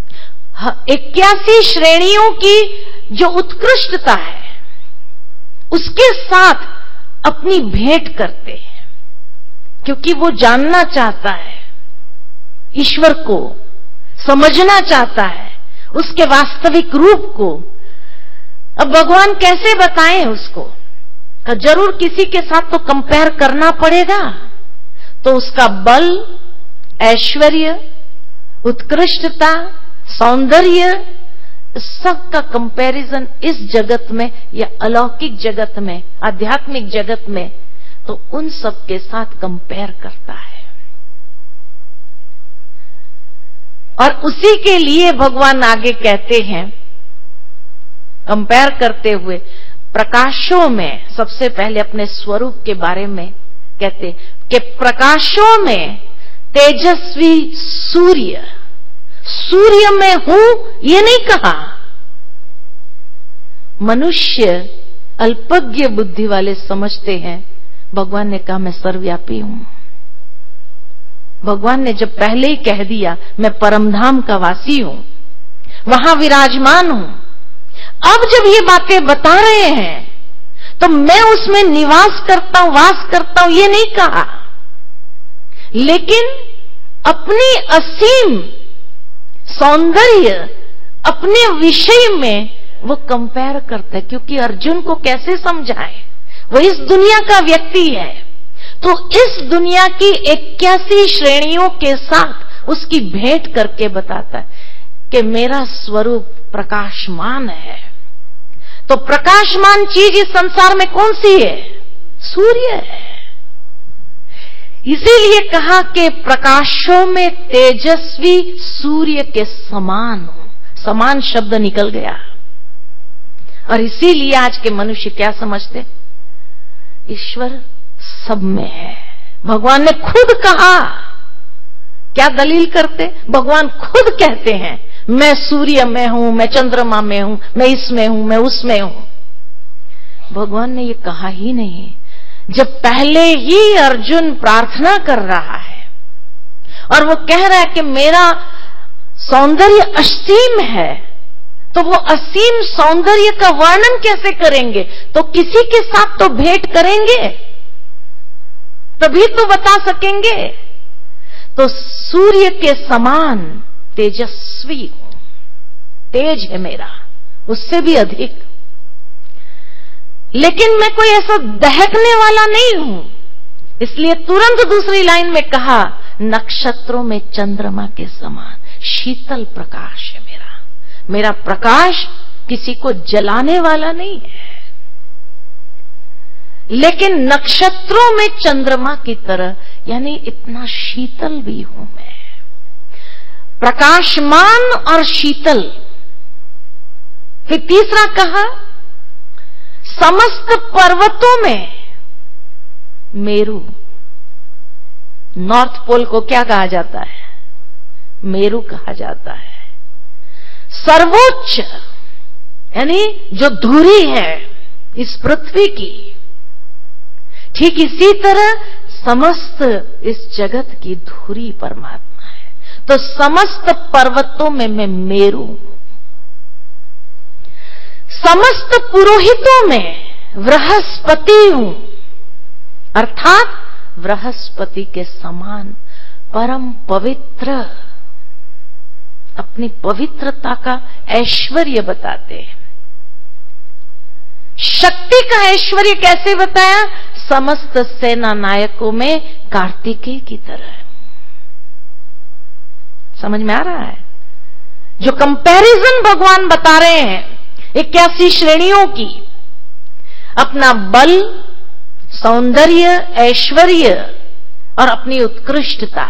81 श्रेणियों की जो उत्कृष्टता है, उसके साथ अपनी भेंट करते हैं, क्योंकि वो जानना चाहता है ईश्वर को, समझना चाहता है उसके वास्तविक रूप को। अब भगवान कैसे बताएं उसको? जरूर किसी के साथ तो कंपेयर करना पड़ेगा। तो उसका बल, ऐश्वर्य, उत्कृष्टता, सौंदर्य, सबका कंपैरिजन इस जगत में या अलौकिक जगत में, आध्यात्मिक जगत में, तो उन सब के साथ कंपेयर करता है। और उसी के लिए भगवान आगे कहते हैं, कंपेयर करते हुए प्रकाशों में, सबसे पहले अपने स्वरूप के बारे में कहते कि प्रकाशों में तेजस्वी सूर्य, सूर्य में हूं ये नहीं कहा। मनुष्य अल्पज्ञ बुद्धि वाले समझते हैं, भगवान ने कहा मैं सर्वव्यापी हूं। भगवान ने जब पहले ही कह दिया मैं परमधाम का वासी हूं, वहां विराजमान हूं, अब जब ये बातें बता रहे हैं तो मैं उसमें निवास करता हूं, वास करता हूं, ये नहीं कहा। लेकिन अपनी असीम सौंदर्य, अपने विषय में वो कंपेयर करता है, क्योंकि अर्जुन को कैसे समझाए, वो इस दुनिया का व्यक्ति है। तो इस दुनिया की 81 श्रेणियों के साथ उसकी भेंट करके बताता है कि मेरा स्वरूप प्रकाशमान है। तो प्रकाशमान चीज इस संसार में कौन सी है? सूर्य है। इसीलिए कहा कि प्रकाशों में तेजस्वी सूर्य के समान हो। समान शब्द निकल गया। और इसीलिए आज के मनुष्य क्या समझते? ईश्वर सब में है। भगवान ने खुद कहा, क्या दलील करते? भगवान खुद कहते हैं मैं सूर्य में हूं, मैं चंद्रमा में हूं, मैं इसमें हूं, मैं उसमें हूं। भगवान ने ये कहा ही नहीं। जब पहले ही अर्जुन प्रार्थना कर रहा है और वो कह रहा है कि मेरा सौंदर्य असीम है, तो वो असीम सौंदर्य का वर्णन कैसे करेंगे? तो किसी के साथ तो भेंट करेंगे, तभी तो बता सकेंगे। तो सूर्य के समान तेजस्वी हूं, तेज है मेरा, उससे भी अधिक। लेकिन मैं कोई ऐसा दहकने वाला नहीं हूं। इसलिए तुरंत दूसरी लाइन में कहा, नक्षत्रों में चंद्रमा के समान शीतल प्रकाश है मेरा। मेरा प्रकाश किसी को जलाने वाला नहीं है, लेकिन नक्षत्रों में चंद्रमा की तरह, यानी इतना शीतल भी हूं मैं। प्रकाशमान और शीतल। फिर तीसरा कहा, समस्त पर्वतों में मेरु। नॉर्थ पोल को क्या कहा जाता है? मेरु कहा जाता है। सर्वोच्च, यानी जो धुरी है इस पृथ्वी की, ठीक इसी तरह समस्त इस जगत की धुरी परमात्मा है। तो समस्त पर्वतों में मैं मेरु हूं। समस्त पुरोहितों में बृहस्पति हूं, अर्थात बृहस्पति के समान परम पवित्र। अपनी पवित्रता का ऐश्वर्य बताते हैं। शक्ति का ऐश्वर्य कैसे बताया? समस्त सेना नायकों में कार्तिकेय की तरह। समझ में आ रहा है? जो कंपैरिजन भगवान बता रहे हैं 81 श्रेणियों की, अपना बल, सौंदर्य, ऐश्वर्य और अपनी उत्कृष्टता,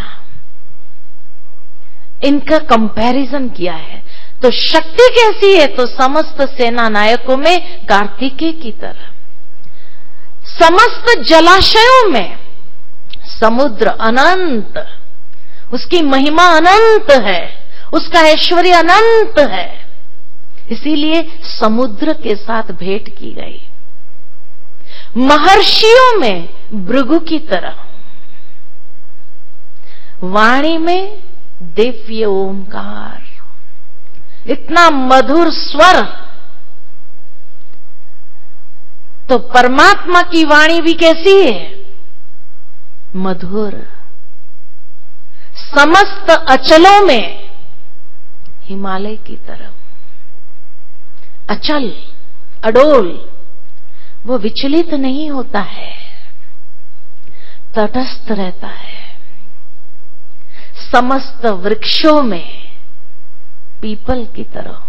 इनका कंपैरिजन किया है। तो शक्ति कैसी है? तो समस्त सेना नायकों में कार्तिकेय की तरह। समस्त जलाशयों में समुद्र अनंत, उसकी महिमा अनंत है, उसका ऐश्वर्य अनंत है, इसीलिए समुद्र के साथ भेंट की गई। महर्षियों में भृगु की तरह, वाणी में दिव्य ओंकार, इतना मधुर स्वर। तो परमात्मा की वाणी भी कैसी है? मधुर। समस्त अचलों में हिमालय की तरफ, अचल, अडोल, वो विचलित नहीं होता है, तटस्थ रहता है। समस्त वृक्षों में पीपल की तरह।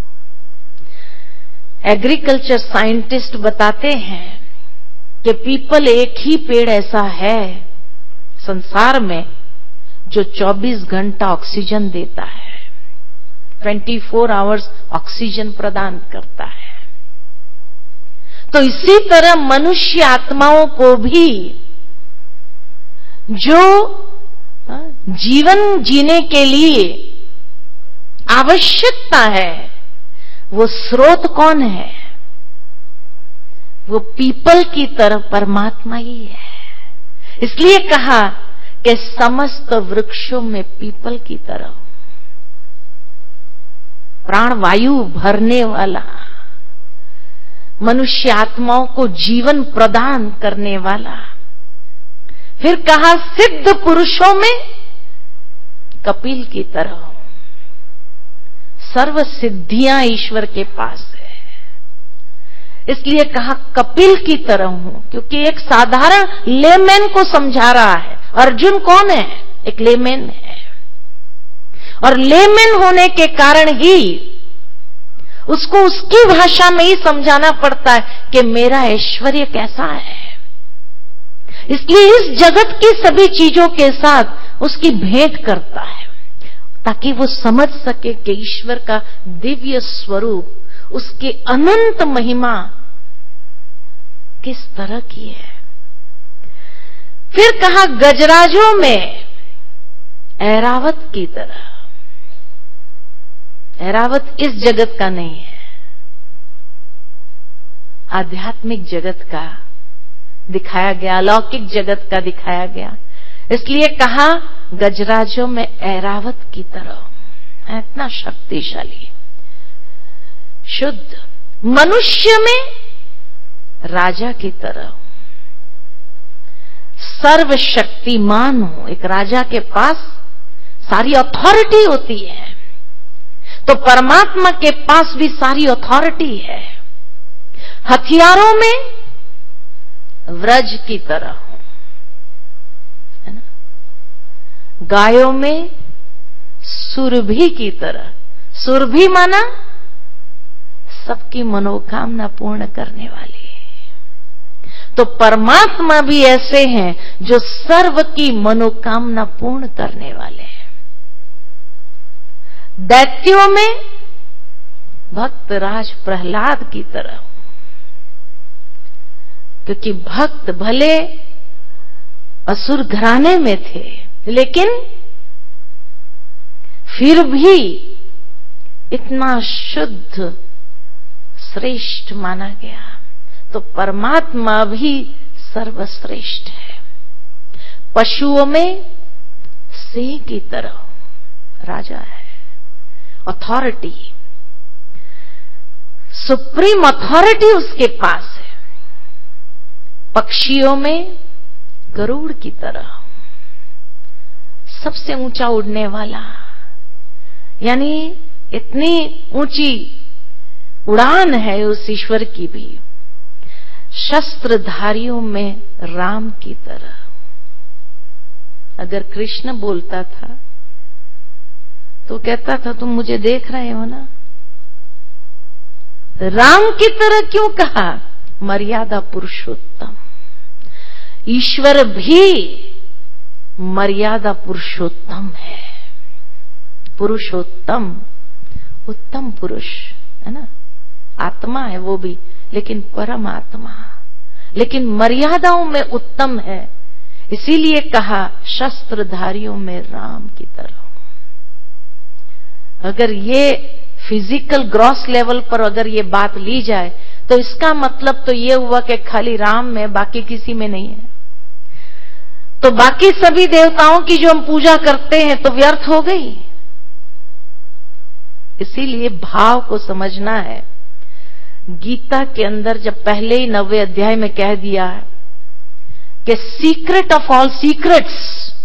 एग्रीकल्चर साइंटिस्ट बताते हैं कि पीपल एक ही पेड़ ऐसा है संसार में जो 24 घंटा ऑक्सीजन देता है, 24 आवर्स ऑक्सीजन प्रदान करता है। तो इसी तरह मनुष्य आत्माओं को भी जो जीवन जीने के लिए आवश्यकता है, वो स्रोत कौन है? वो पीपल की तरह परमात्मा ही है। इसलिए कहा कि समस्त वृक्षों में पीपल की तरह, प्राणवायु भरने वाला, मनुष्य आत्माओं को जीवन प्रदान करने वाला। फिर कहा सिद्ध पुरुषों में कपिल की तरह, सर्व सिद्धियां ईश्वर के पास है। इसलिए कहा कपिल की तरह हूं, क्योंकि एक साधारण लेमैन को समझा रहा है। अर्जुन कौन है? एक लेमैन है, और लेमैन होने के कारण ही उसको उसकी भाषा में ही समझाना पड़ता है कि मेरा ऐश्वर्य कैसा है। इसलिए इस जगत की सभी चीजों के साथ उसकी भेंट करता है, ताकि वो समझ सके कि ईश्वर का दिव्य स्वरूप, उसकी अनंत महिमा किस तरह की है। फिर कहा गजराजों में ऐरावत की तरह। ऐरावत इस जगत का नहीं है, आध्यात्मिक जगत का दिखाया गया, अलौकिक जगत का दिखाया गया। इसलिए कहा गजराजों में ऐरावत की तरह, इतना शक्तिशाली, शुद्ध। मनुष्य में राजा की तरह, सर्वशक्तिमान हो। एक राजा के पास सारी अथॉरिटी होती है, तो परमात्मा के पास भी सारी अथॉरिटी है। हथियारों में व्रज की तरह हो, है ना? गायों में सुरभि की तरह। सुरभि माना सबकी मनोकामना पूर्ण करने वाली। तो परमात्मा भी ऐसे हैं जो सर्व की मनोकामना पूर्ण करने वाले हैं। दैत्यों में भक्तराज प्रहलाद की तरह, क्योंकि भक्त भले असुर घराने में थे, लेकिन फिर भी इतना शुद्ध श्रेष्ठ माना गया। तो परमात्मा भी सर्वश्रेष्ठ है। पशुओं में सिंह की तरह राजा है, अथॉरिटी, सुप्रीम अथॉरिटी उसके पास है। पक्षियों में गरुड़ की तरह, सबसे ऊंचा उड़ने वाला, यानी इतनी ऊंची उड़ान है उस ईश्वर की भी। शस्त्रधारियों में राम की तरह। अगर कृष्ण बोलता था तो कहता था तुम मुझे देख रहे हो ना। राम की तरह क्यों कहा? मर्यादा पुरुषोत्तम। ईश्वर भी मर्यादा पुरुषोत्तम है। पुरुषोत्तम, उत्तम पुरुष है ना, आत्मा है वो भी, लेकिन परम आत्मा, लेकिन मर्यादाओं में उत्तम है। इसीलिए कहा शस्त्रधारियों में राम की तरह। अगर ये फिजिकल ग्रॉस लेवल पर अगर ये बात ली जाए तो इसका मतलब तो ये हुआ कि खाली राम में, बाकी किसी में नहीं है। तो बाकी सभी देवताओं की जो हम पूजा करते हैं तो व्यर्थ हो गई। इसीलिए भाव को समझना है। गीता के अंदर जब पहले ही 9वें अध्याय में कह दिया है कि सीक्रेट ऑफ ऑल सीक्रेट्स,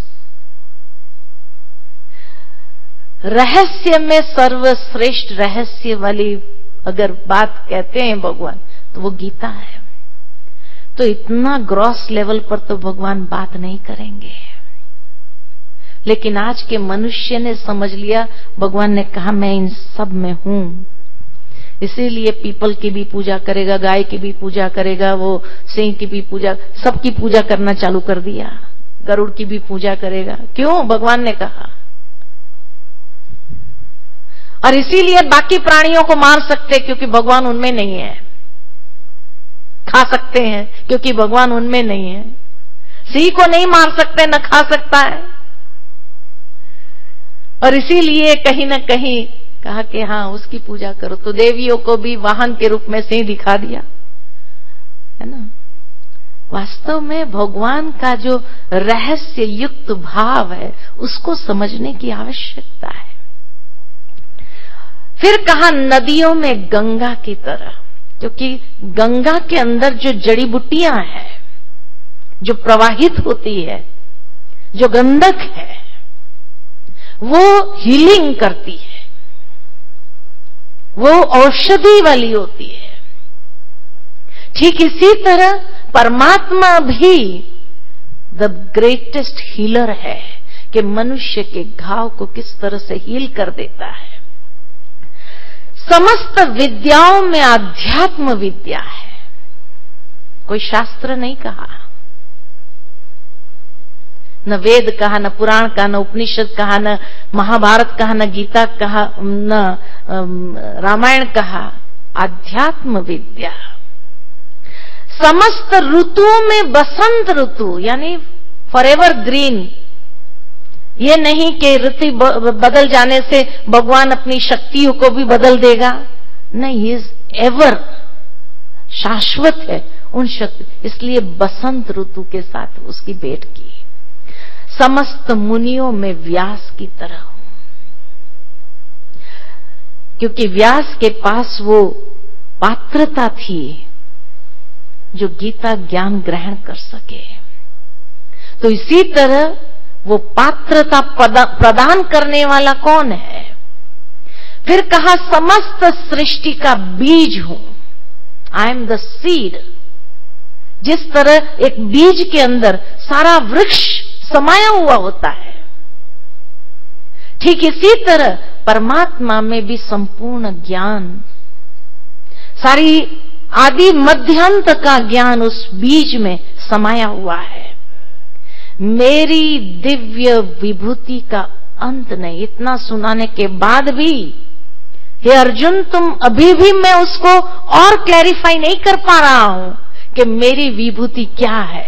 रहस्य में सर्वश्रेष्ठ रहस्य वाली अगर बात कहते हैं भगवान तो वो गीता है। तो इतना ग्रॉस लेवल पर तो भगवान बात नहीं करेंगे, लेकिन आज के मनुष्य ने समझ लिया। भगवान ने कहा मैं इन सब में हूं, इसीलिए पीपल की भी पूजा करेगा, गाय की भी पूजा करेगा, वो सिंह की भी पूजा, सबकी पूजा करना चालू कर दिया। गरुड़ की भी पूजा करेगा। क्यों? भगवान ने कहा। और इसीलिए बाकी प्राणियों को मार सकते क्योंकि भगवान उनमें नहीं है। खा सकते हैं क्योंकि भगवान उनमें नहीं है। सिंह को नहीं मार सकते, न खा सकता है। और इसीलिए कहीं न कहीं कहा कि हाँ उसकी पूजा करो। तो देवियों को भी वाहन के रूप में सिंह दिखा दिया, है ना। वास्तव में भगवान का जो रहस्य युक्त भाव है उसको समझने की आवश्यकता है। फिर कहा नदियों में गंगा की तरह, क्योंकि गंगा के अंदर जो जड़ी बूटियां हैं, जो प्रवाहित होती है, जो गंधक है, वो हीलिंग करती है, वो औषधि वाली होती है। ठीक इसी तरह परमात्मा भी द ग्रेटेस्ट हीलर है कि मनुष्य के घाव को किस तरह से हील कर देता है। समस्त विद्याओं में आध्यात्म विद्या है। कोई शास्त्र नहीं कहा, न वेद कहा, न पुराण कहा, न उपनिषद कहा, न महाभारत कहा, न गीता कहा, न रामायण कहा। आध्यात्म विद्या। समस्त ऋतुओं में बसंत ऋतु यानी फॉरएवर ग्रीन। ये नहीं कि ऋतु बदल जाने से भगवान अपनी शक्तियों को भी बदल देगा, नहीं, इज एवर, शाश्वत है उन शक्ति। इसलिए बसंत ऋतु के साथ उसकी भेंट की। समस्त मुनियों में व्यास की तरह, क्योंकि व्यास के पास वो पात्रता थी जो गीता ज्ञान ग्रहण कर सके। तो इसी तरह वो पात्रता प्रदान करने वाला कौन है? फिर कहा समस्त सृष्टि का बीज हूं, आई एम द सीड। जिस तरह एक बीज के अंदर सारा वृक्ष समाया हुआ होता है, ठीक इसी तरह परमात्मा में भी संपूर्ण ज्ञान, सारी आदि मध्यांत का ज्ञान उस बीज में समाया हुआ है। मेरी दिव्य विभूति का अंत नहीं। इतना सुनाने के बाद भी हे अर्जुन, तुम अभी भी मैं उसको और क्लैरिफाई नहीं कर पा रहा हूं कि मेरी विभूति क्या है।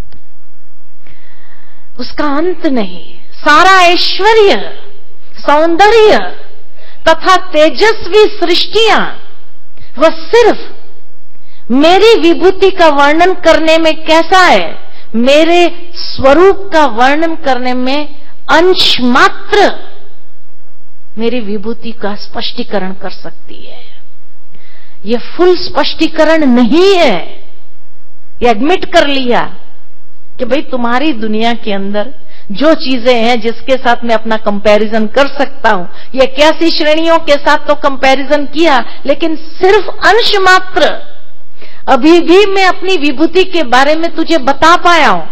उसका अंत नहीं। सारा ऐश्वर्य, सौंदर्य तथा तेजस्वी सृष्टियां वह सिर्फ मेरी विभूति का वर्णन करने में कैसा है, मेरे स्वरूप का वर्णन करने में अंश मात्र मेरी विभूति का स्पष्टीकरण कर सकती है। यह फुल स्पष्टीकरण नहीं है। ये एडमिट कर लिया कि भाई तुम्हारी दुनिया के अंदर जो चीजें हैं जिसके साथ मैं अपना कंपैरिजन कर सकता हूं, ये 81 श्रेणियों के साथ तो कंपैरिजन किया, लेकिन सिर्फ अंश मात्र। अभी भी मैं अपनी विभूति के बारे में तुझे बता पाया हूं।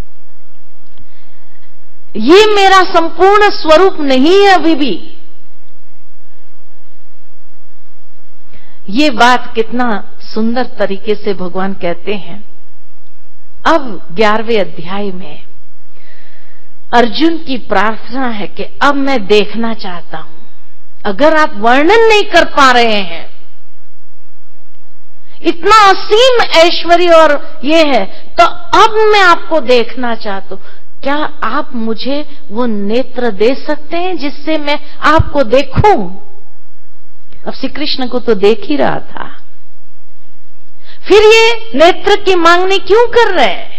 ये मेरा संपूर्ण स्वरूप नहीं है अभी भी। ये बात कितना सुंदर तरीके से भगवान कहते हैं। अब 11वें अध्याय में अर्जुन की प्रार्थना है कि अब मैं देखना चाहता हूं। अगर आप वर्णन नहीं कर पा रहे हैं, इतना असीम ऐश्वर्य और ये है, तो अब मैं आपको देखना चाहता हूं। क्या आप मुझे वो नेत्र दे सकते हैं जिससे मैं आपको देखूं? अब श्री कृष्ण को तो देख ही रहा था, फिर ये नेत्र की मांगनी क्यों कर रहे हैं?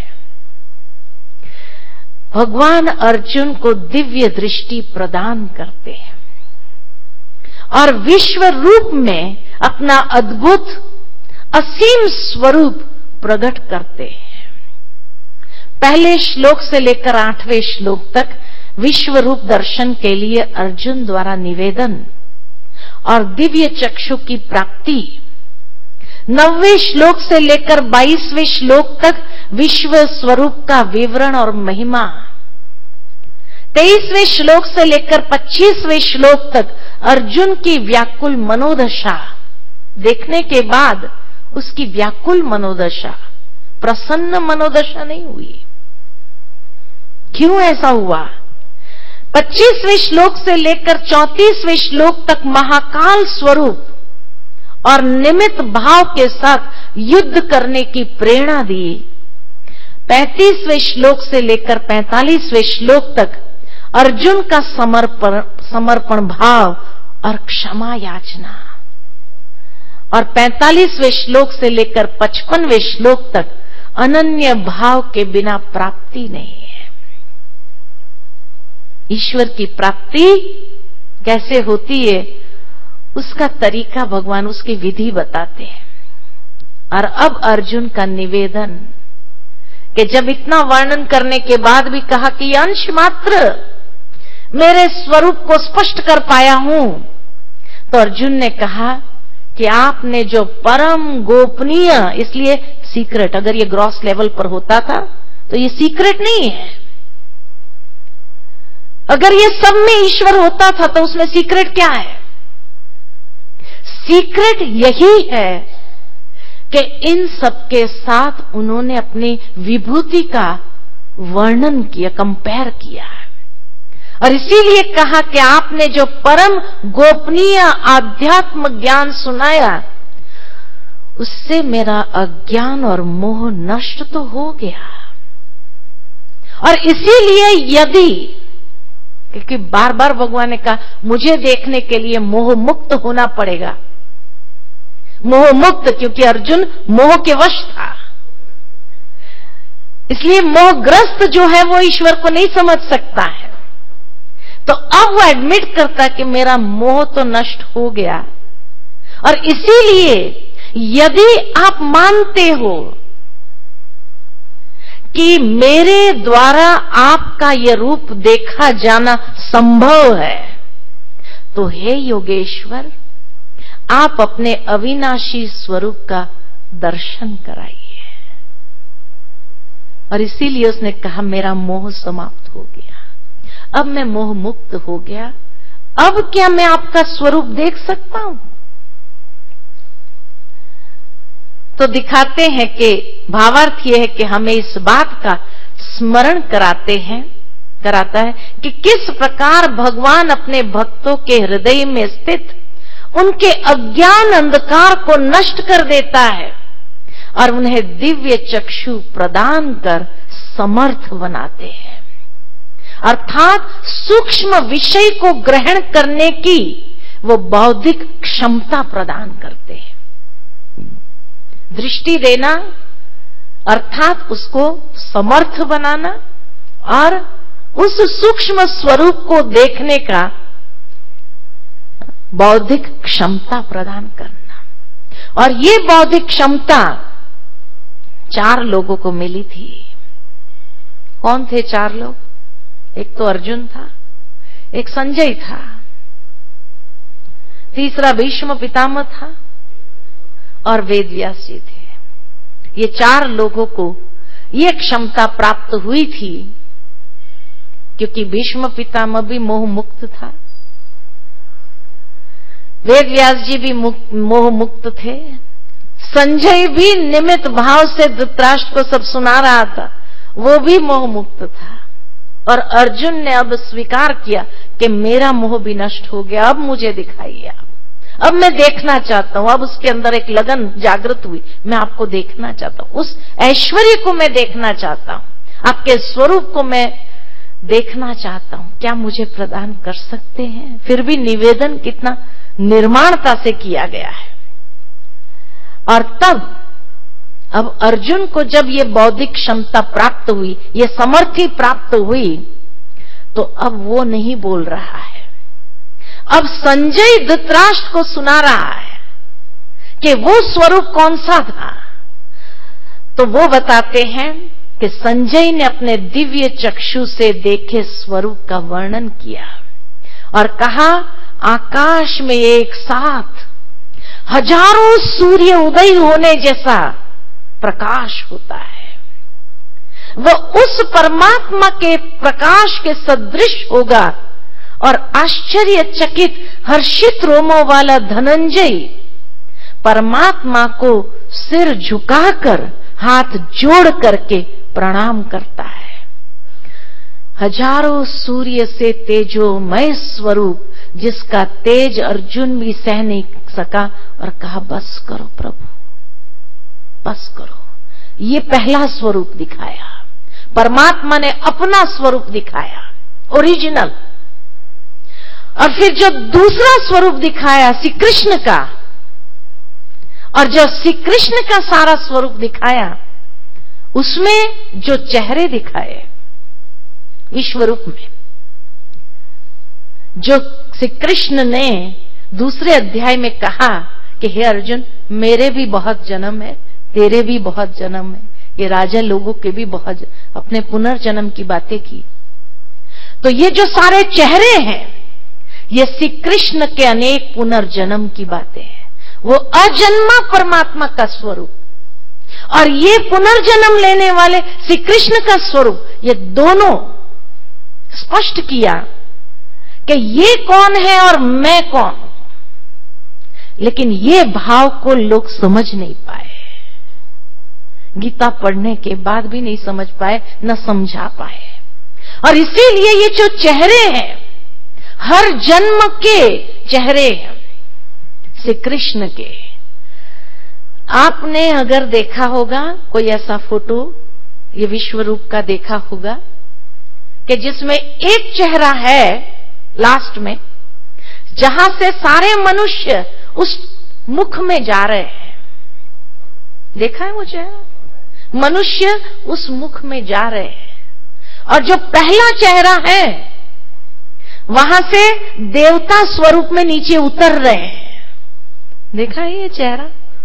भगवान अर्जुन को दिव्य दृष्टि प्रदान करते हैं और विश्व रूप में अपना अद्भुत असीम स्वरूप प्रकट करते हैं। पहले श्लोक से लेकर 8वें श्लोक तक विश्व रूप दर्शन के लिए अर्जुन द्वारा निवेदन और दिव्य चक्षु की प्राप्ति। 9वें श्लोक से लेकर 22वें श्लोक तक विश्व स्वरूप का विवरण और महिमा। 23वें श्लोक से लेकर 25वें श्लोक तक अर्जुन की व्याकुल मनोदशा देखने के बाद उसकी व्याकुल मनोदशा, प्रसन्न मनोदशा नहीं हुई। क्यों ऐसा हुआ? 25वें श्लोक से लेकर 34वें श्लोक तक महाकाल स्वरूप और निमित्त भाव के साथ युद्ध करने की प्रेरणा दी। 35वें श्लोक से लेकर 45वें श्लोक तक अर्जुन का समर्पण भाव और क्षमा याचना, और 45वें श्लोक से लेकर 55वें श्लोक तक अनन्य भाव के बिना प्राप्ति नहीं है। ईश्वर की प्राप्ति कैसे होती है उसका तरीका भगवान, उसकी विधि बताते हैं। और अब अर्जुन का निवेदन कि जब इतना वर्णन करने के बाद भी कहा कि अंश मात्र मेरे स्वरूप को स्पष्ट कर पाया हूं, तो अर्जुन ने कहा कि आपने जो परम गोपनीय, इसलिए सीक्रेट, अगर ये ग्रॉस लेवल पर होता था तो ये सीक्रेट नहीं है। अगर ये सब में ईश्वर होता था तो उसमें सीक्रेट क्या है? सीक्रेट यही है कि इन सबके साथ उन्होंने अपनी विभूति का वर्णन किया, कंपेयर किया, और इसीलिए कहा कि आपने जो परम गोपनीय आध्यात्म ज्ञान सुनाया उससे मेरा अज्ञान और मोह नष्ट तो हो गया। और इसीलिए यदि, क्योंकि बार बार भगवान ने कहा मुझे देखने के लिए मोह मुक्त होना पड़ेगा, मोह मुक्त, क्योंकि अर्जुन मोह के वश था, इसलिए मोहग्रस्त जो है वो ईश्वर को नहीं समझ सकता है। तो अब वो एडमिट करता कि मेरा मोह तो नष्ट हो गया। और इसीलिए यदि आप मानते हो कि मेरे द्वारा आपका यह रूप देखा जाना संभव है, तो हे योगेश्वर, आप अपने अविनाशी स्वरूप का दर्शन कराइए। और इसीलिए उसने कहा मेरा मोह समाप्त हो गया, अब मैं मोह मुक्त हो गया, अब क्या मैं आपका स्वरूप देख सकता हूं? तो दिखाते हैं कि भावार्थ यह है कि हमें इस बात का स्मरण कराता है कि किस प्रकार भगवान अपने भक्तों के हृदय में स्थित उनके अज्ञान अंधकार को नष्ट कर देता है और उन्हें दिव्य चक्षु प्रदान कर समर्थ बनाते हैं, अर्थात सूक्ष्म विषय को ग्रहण करने की वो बौद्धिक क्षमता प्रदान करते हैं। दृष्टि देना अर्थात उसको समर्थ बनाना और उस सूक्ष्म स्वरूप को देखने का बौद्धिक क्षमता प्रदान करना। और ये बौद्धिक क्षमता 4 लोगों को मिली थी। कौन थे 4 लोग? एक तो अर्जुन था, एक संजय था, तीसरा भीष्म पितामह था और वेदव्यास जी थे। ये 4 लोगों को ये क्षमता प्राप्त हुई थी, क्योंकि भीष्म पितामह भी मोह मुक्त था, वेद व्यास जी भी मोह मुक्त थे, संजय भी निमित्त भाव से धृतराष्ट्र को सब सुना रहा था, वो भी मोह मुक्त था। और अर्जुन ने अब स्वीकार किया कि मेरा मोह भी नष्ट हो गया, अब मुझे दिखाइए, अब मैं देखना चाहता हूं। अब उसके अंदर एक लगन जागृत हुई, मैं आपको देखना चाहता हूं, उस ऐश्वर्य को मैं देखना चाहता हूं, आपके स्वरूप को मैं देखना चाहता हूं, क्या मुझे प्रदान कर सकते हैं? फिर भी निवेदन कितना निर्माणता से किया गया है। और तब अब अर्जुन को जब ये बौद्धिक क्षमता प्राप्त हुई, ये समर्थी प्राप्त हुई, तो अब वो नहीं बोल रहा है। अब संजय धृतराष्ट्र को सुना रहा है कि वो स्वरूप कौन सा था। तो वो बताते हैं कि संजय ने अपने दिव्य चक्षु से देखे स्वरूप का वर्णन किया और कहा, आकाश में एक साथ हजारों सूर्य उदय होने जैसा प्रकाश होता है, वह उस परमात्मा के प्रकाश के सदृश होगा। और आश्चर्यचकित हर्षित रोमों वाला धनंजय परमात्मा को सिर झुकाकर हाथ जोड़ करके प्रणाम करता है। हजारों सूर्य से तेजोमय स्वरूप जिसका तेज अर्जुन भी सह नहीं सका और कहा, बस करो प्रभु, बस करो। ये पहला स्वरूप दिखाया, परमात्मा ने अपना स्वरूप दिखाया ओरिजिनल। और फिर जो दूसरा स्वरूप दिखाया श्री कृष्ण का, और जो श्री कृष्ण का सारा स्वरूप दिखाया, उसमें जो चेहरे दिखाए विश्वरूप में, जो श्री कृष्ण ने दूसरे अध्याय में कहा कि हे अर्जुन, मेरे भी बहुत जन्म है, तेरे भी बहुत जन्म है, ये राजा लोगों के भी बहुत, अपने पुनर्जन्म की बातें की। तो ये जो सारे चेहरे हैं, ये श्री कृष्ण के अनेक पुनर्जन्म की बातें हैं। वो अजन्मा परमात्मा का स्वरूप और ये पुनर्जन्म लेने वाले श्री कृष्ण का स्वरूप, ये दोनों स्पष्ट किया कि ये कौन है और मैं कौन हूं। लेकिन ये भाव को लोग समझ नहीं पाए, गीता पढ़ने के बाद भी नहीं समझ पाए, न समझा पाए। और इसीलिए ये जो चेहरे हैं, हर जन्म के चेहरे हैं श्री कृष्ण के। आपने अगर देखा होगा कोई ऐसा फोटो, ये विश्व रूप का देखा होगा कि जिसमें एक चेहरा है लास्ट में, जहां से सारे मनुष्य उस मुख में जा रहे हैं। देखा है वो चेहरा? मनुष्य उस मुख में जा रहे हैं, और जो पहला चेहरा है वहां से देवता स्वरूप में नीचे उतर रहे हैं। देखा है ये चेहरा?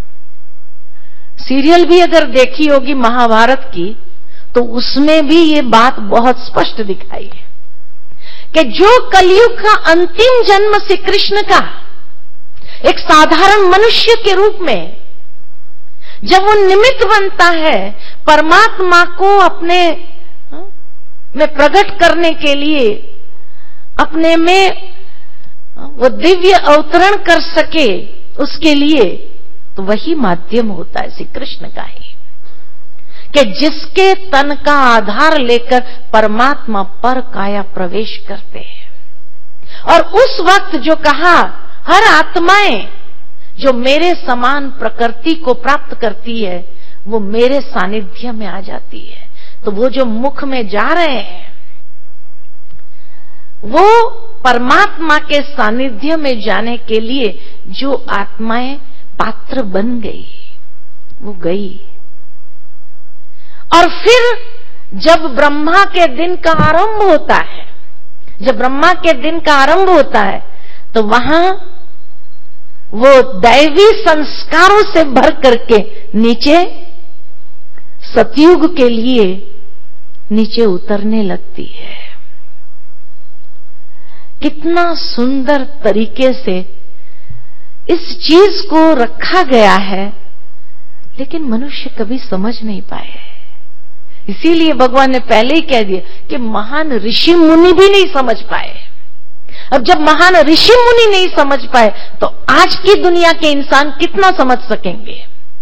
सीरियल भी अगर देखी होगी महाभारत की, तो उसमें भी ये बात बहुत स्पष्ट दिखाई है कि जो कलयुग का अंतिम जन्म श्री कृष्ण का एक साधारण मनुष्य के रूप में जब वो निमित्त बनता है परमात्मा को अपने में प्रकट करने के लिए, अपने में वो दिव्य अवतरण कर सके, उसके लिए तो वही माध्यम होता है श्री कृष्ण का ही, कि जिसके तन का आधार लेकर परमात्मा पर काया प्रवेश करते हैं। और उस वक्त जो कहा, हर आत्माएं जो मेरे समान प्रकृति को प्राप्त करती है वो मेरे सानिध्य में आ जाती है। तो वो जो मुख में जा रहे हैं वो परमात्मा के सानिध्य में जाने के लिए जो आत्माएं पात्र बन गई, वो गई। और फिर जब ब्रह्मा के दिन का आरंभ होता है, जब ब्रह्मा के दिन का आरंभ होता है, तो वहां वो दैवी संस्कारों से भर करके नीचे सतयुग के लिए नीचे उतरने लगती है। कितना सुंदर तरीके से इस चीज को रखा गया है लेकिन मनुष्य कभी समझ नहीं पाए। इसीलिए भगवान ने पहले ही कह दिया कि महान ऋषि मुनि भी नहीं समझ पाए। अब जब महान ऋषि मुनि नहीं समझ पाए तो आज की दुनिया के इंसान कितना समझ सकेंगे?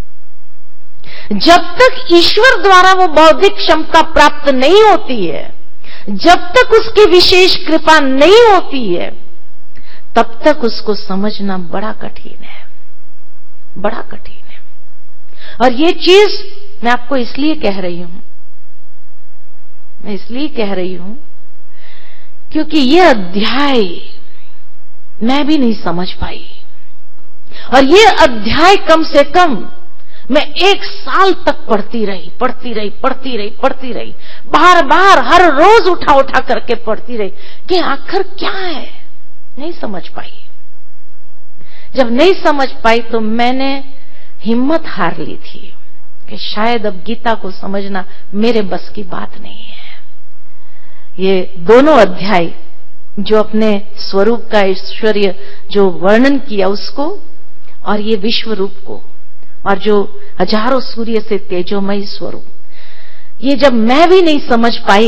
जब तक ईश्वर द्वारा वो बौद्धिक क्षमता प्राप्त नहीं होती है, जब तक उसकी विशेष कृपा नहीं होती है, तब तक उसको समझना बड़ा कठिन है, बड़ा कठिन है। और ये चीज मैं आपको इसलिए कह रही हूं, मैं इसलिए कह रही हूं क्योंकि ये अध्याय मैं भी नहीं समझ पाई। और ये अध्याय कम से कम मैं 1 साल तक पढ़ती रही, बार बार हर रोज उठा उठा करके पढ़ती रही कि आखिर क्या है, नहीं समझ पाई। जब नहीं समझ पाई तो मैंने हिम्मत हार ली थी कि शायद अब गीता को समझना मेरे बस की बात नहीं है। ये दोनों अध्याय जो अपने स्वरूप का ऐश्वर्य जो वर्णन किया उसको, और ये विश्व रूप को, और जो हजारों सूर्य से तेजोमयी स्वरूप, ये जब मैं भी नहीं समझ पाई,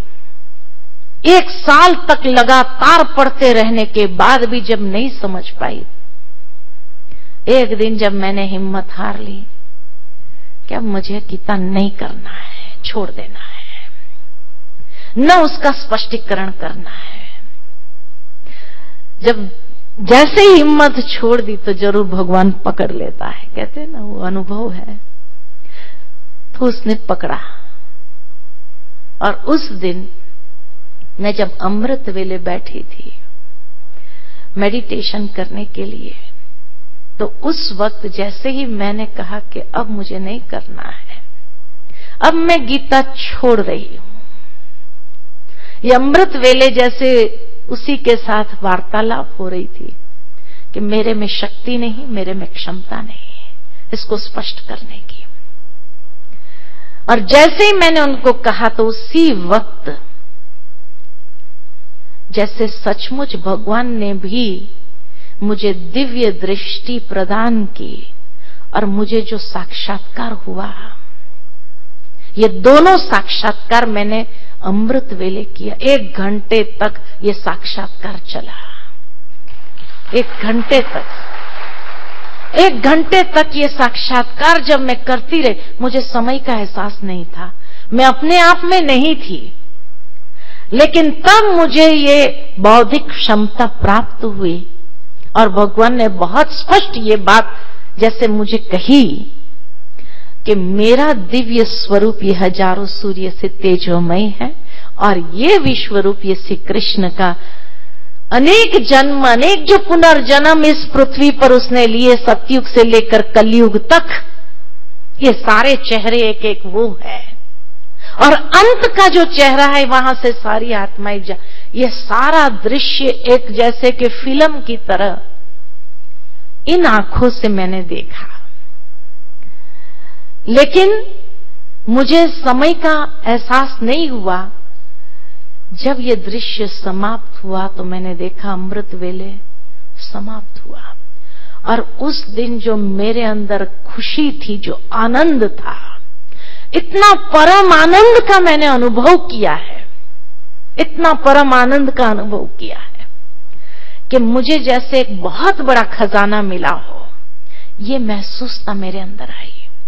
1 साल तक लगातार पढ़ते रहने के बाद भी जब नहीं समझ पाई, एक दिन जब मैंने हिम्मत हार ली कि अब मुझे गीता नहीं करना है, छोड़ देना है, न उसका स्पष्टीकरण करना है। जब जैसे ही हिम्मत छोड़ दी तो जरूर भगवान पकड़ लेता है, कहते हैं ना, वो अनुभव है। तो उसने पकड़ा, और उस दिन मैं जब अमृत वेले बैठी थी मेडिटेशन करने के लिए, तो उस वक्त जैसे ही मैंने कहा कि अब मुझे नहीं करना है, अब मैं गीता छोड़ रही हूं, ये अमृत वेले जैसे उसी के साथ वार्तालाप हो रही थी कि मेरे में शक्ति नहीं, मेरे में क्षमता नहीं है इसको स्पष्ट करने की। और जैसे ही मैंने उनको कहा तो उसी वक्त जैसे सचमुच भगवान ने भी मुझे दिव्य दृष्टि प्रदान की, और मुझे जो साक्षात्कार हुआ, ये दोनों साक्षात्कार मैंने अमृत वेले किया। 1 घंटे तक ये साक्षात्कार चला, 1 घंटे तक, 1 घंटे तक ये साक्षात्कार जब मैं करती रही, मुझे समय का एहसास नहीं था, मैं अपने आप में नहीं थी। लेकिन तब मुझे ये बौद्धिक क्षमता प्राप्त हुई, और भगवान ने बहुत स्पष्ट ये बात जैसे मुझे कही कि मेरा दिव्य स्वरूप ये हजारों सूर्य से तेजोमय है, और ये विश्व रूप ये श्री कृष्ण का अनेक जन्म, अनेक जो पुनर्जन्म इस पृथ्वी पर उसने लिए, सतयुग से लेकर कलयुग तक, ये सारे चेहरे एक एक वो है, और अंत का जो चेहरा है वहां से सारी आत्माएं ये सारा दृश्य एक जैसे कि फिल्म की तरह इन आंखों से मैंने देखा। लेकिन मुझे समय का एहसास नहीं हुआ। जब ये दृश्य समाप्त हुआ तो मैंने देखा अमृत वेले समाप्त हुआ, और उस दिन जो मेरे अंदर खुशी थी, जो आनंद था, इतना परम आनंद का मैंने अनुभव किया है, इतना परम आनंद का अनुभव किया है कि मुझे जैसे एक बहुत बड़ा खजाना मिला हो, ये महसूसता मेरे अंदर आई।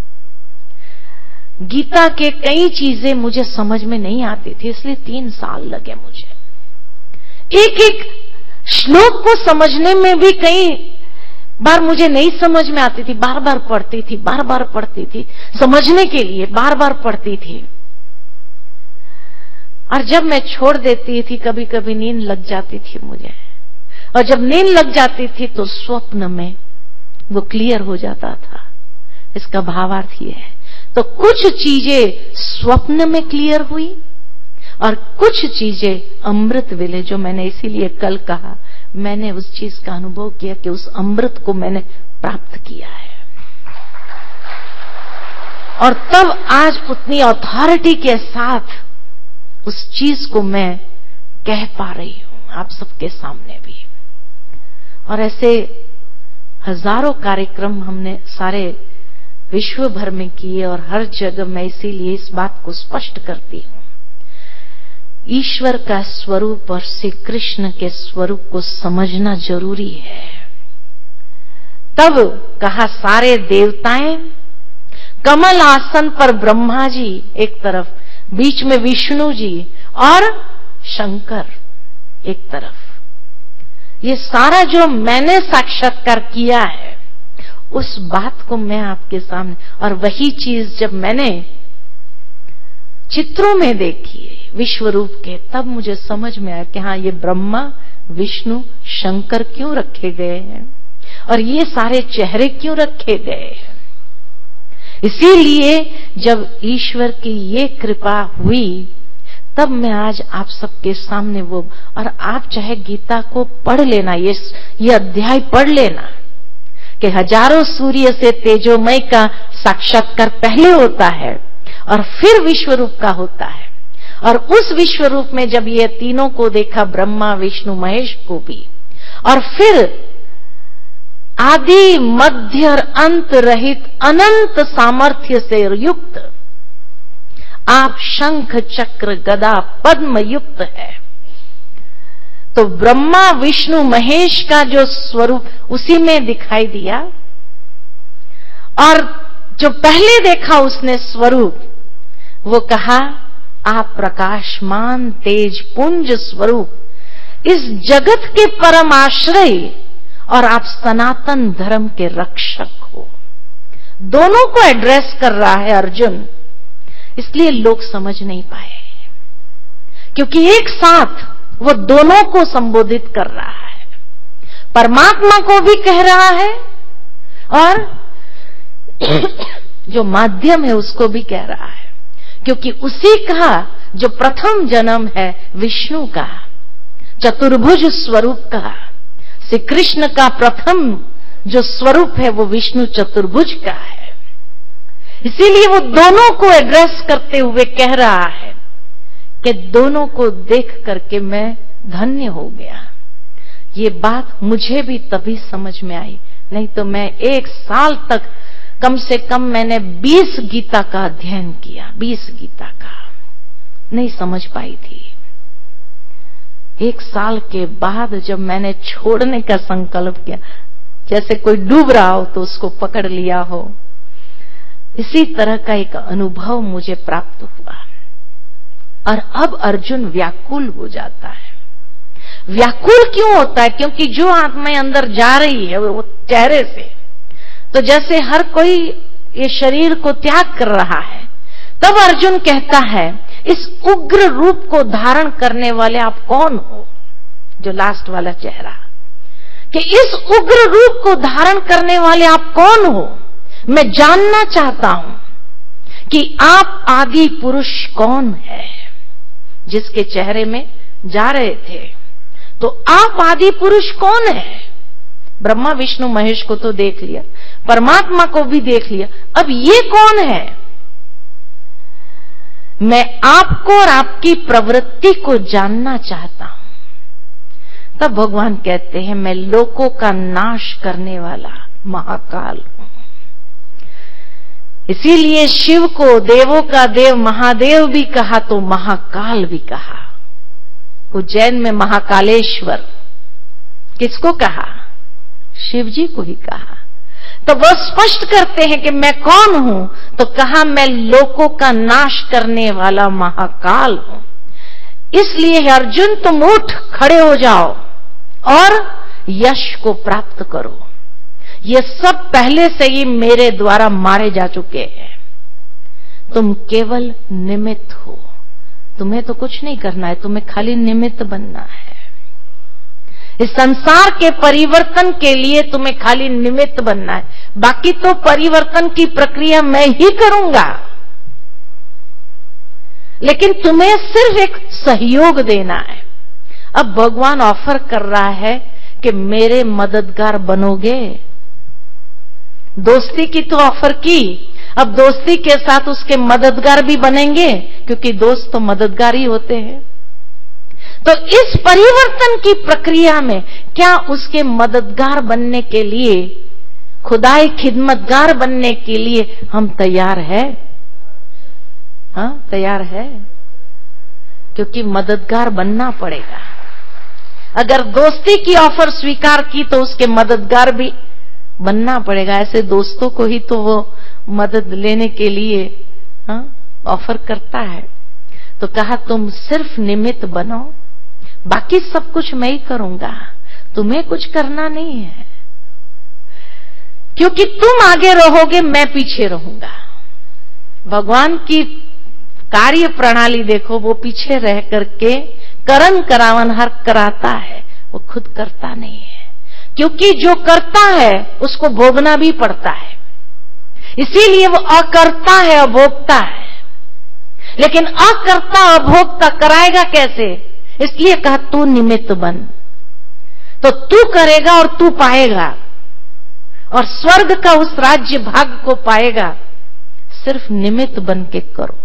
गीता के कई चीजें मुझे समझ में नहीं आती थी, इसलिए 3 साल लगे मुझे। एक एक श्लोक को समझने में भी कई बार मुझे नहीं समझ में आती थी, बार बार पढ़ती थी, बार बार पढ़ती थी, समझने के लिए बार बार पढ़ती थी। और जब मैं छोड़ देती थी, कभी कभी नींद लग जाती थी मुझे, और जब नींद लग जाती थी तो स्वप्न में वो क्लियर हो जाता था। इसका भावार्थ ये है। तो कुछ चीजें स्वप्न में क्लियर हुई, और कुछ चीजें अमृत वेले, जो मैंने इसीलिए कल कहा, मैंने उस चीज का अनुभव किया कि उस अमृत को मैंने प्राप्त किया है। और तब आज उतनी अथॉरिटी के साथ उस चीज को मैं कह पा रही हूं आप सबके सामने भी। और ऐसे हजारों कार्यक्रम हमने सारे विश्व भर में किए और हर जगह मैं इसीलिए इस बात को स्पष्ट करती हूं। ईश्वर का स्वरूप और श्री कृष्ण के स्वरूप को समझना जरूरी है। तब कहा सारे देवताएं, कमल आसन पर ब्रह्मा जी एक तरफ, बीच में विष्णु जी और शंकर एक तरफ। ये सारा जो मैंने साक्षात्कार किया है उस बात को मैं आपके सामने, और वही चीज जब मैंने चित्रों में देखी विश्व रूप के, तब मुझे समझ में आया कि हाँ, ये ब्रह्मा विष्णु शंकर क्यों रखे गए हैं और ये सारे चेहरे क्यों रखे गए हैं। इसीलिए जब ईश्वर की ये कृपा हुई तब मैं आज आप सबके सामने वो, और आप चाहे गीता को पढ़ लेना, ये अध्याय पढ़ लेना कि हजारों सूर्य से तेजोमय का साक्षात्कार पहले होता है और फिर विश्व रूप का होता है। और उस विश्व रूप में जब ये तीनों को देखा, ब्रह्मा विष्णु महेश को भी, और फिर आदि मध्य और अंत रहित अनंत सामर्थ्य से युक्त आप शंख चक्र गदा पद्म युक्त है, तो ब्रह्मा विष्णु महेश का जो स्वरूप उसी में दिखाई दिया। और जो पहले देखा उसने स्वरूप, वो कहा आप प्रकाशमान तेज पुंज स्वरूप, इस जगत के परम आश्रय और आप सनातन धर्म के रक्षक हो। दोनों को एड्रेस कर रहा है अर्जुन, इसलिए लोग समझ नहीं पाए, क्योंकि एक साथ वो दोनों को संबोधित कर रहा है, परमात्मा को भी कह रहा है और जो माध्यम है उसको भी कह रहा है, क्योंकि उसी का जो प्रथम जन्म है विष्णु का, चतुर्भुज स्वरूप का, श्री कृष्ण का प्रथम जो स्वरूप है वो विष्णु चतुर्भुज का है। इसीलिए वो दोनों को एड्रेस करते हुए कह रहा है कि दोनों को देख करके मैं धन्य हो गया। ये बात मुझे भी तभी समझ में आई, नहीं तो मैं 1 साल तक कम से कम मैंने 20 गीता का अध्ययन किया, 20 गीता का, नहीं समझ पाई थी। 1 साल के बाद जब मैंने छोड़ने का संकल्प किया, जैसे कोई डूब रहा हो तो उसको पकड़ लिया हो, इसी तरह का एक अनुभव मुझे प्राप्त हुआ। और अब अर्जुन व्याकुल हो जाता है। व्याकुल क्यों होता है? क्योंकि जो आत्मा अंदर जा रही है वो चेहरे से, तो जैसे हर कोई ये शरीर को त्याग कर रहा है, तब अर्जुन कहता है इस उग्र रूप को धारण करने वाले आप कौन हो, जो लास्ट वाला चेहरा, कि इस उग्र रूप को धारण करने वाले आप कौन हो, मैं जानना चाहता हूं कि आप आदि पुरुष कौन है, जिसके चेहरे में जा रहे थे। तो आप आदि पुरुष कौन है? ब्रह्मा विष्णु महेश को तो देख लिया, परमात्मा को भी देख लिया, अब ये कौन है? मैं आपको और आपकी प्रवृत्ति को जानना चाहता हूं। तब भगवान कहते हैं मैं लोकों का नाश करने वाला महाकाल हूं। इसीलिए शिव को देवों का देव महादेव भी कहा तो महाकाल भी कहा। उज्जैन में महाकालेश्वर किसको कहा? शिव जी को ही कहा। तो वह स्पष्ट करते हैं कि मैं कौन हूं, तो कहा मैं लोकों का नाश करने वाला महाकाल हूं। इसलिए अर्जुन तुम उठ खड़े हो जाओ और यश को प्राप्त करो। ये सब पहले से ही मेरे द्वारा मारे जा चुके हैं, तुम केवल निमित्त हो। तुम्हें तो कुछ नहीं करना है, तुम्हें खाली निमित्त बनना है। इस संसार के परिवर्तन के लिए तुम्हें खाली निमित्त बनना है, बाकी तो परिवर्तन की प्रक्रिया मैं ही करूंगा, लेकिन तुम्हें सिर्फ एक सहयोग देना है। अब भगवान ऑफर कर रहा है कि मेरे मददगार बनोगे। दोस्ती की तो ऑफर की, अब दोस्ती के साथ उसके मददगार भी बनेंगे, क्योंकि दोस्त तो मददगार ही होते हैं। तो इस परिवर्तन की प्रक्रिया में क्या उसके मददगार बनने के लिए खुदाई खिदमतगार बनने के लिए हम तैयार है? हाँ, तैयार है, क्योंकि मददगार बनना पड़ेगा। अगर दोस्ती की ऑफर स्वीकार की तो उसके मददगार भी बनना पड़ेगा। ऐसे दोस्तों को ही तो वो मदद लेने के लिए ऑफर करता है। तो कहा तुम सिर्फ निमित्त बनो, बाकी सब कुछ मैं ही करूंगा, तुम्हें कुछ करना नहीं है, क्योंकि तुम आगे रहोगे, मैं पीछे रहूंगा। भगवान की कार्य प्रणाली देखो, वो पीछे रह करके करन करावन हर कराता है, वो खुद करता नहीं है, क्योंकि जो करता है उसको भोगना भी पड़ता है। इसीलिए वो अकर्ता है, अभोक्ता है। लेकिन अकर्ता अभोक्ता कराएगा कैसे? इसलिए कहा तू निमित्त बन, तो तू करेगा और तू पाएगा, और स्वर्ग का उस राज्य भाग को पाएगा। सिर्फ निमित्त बन के करो,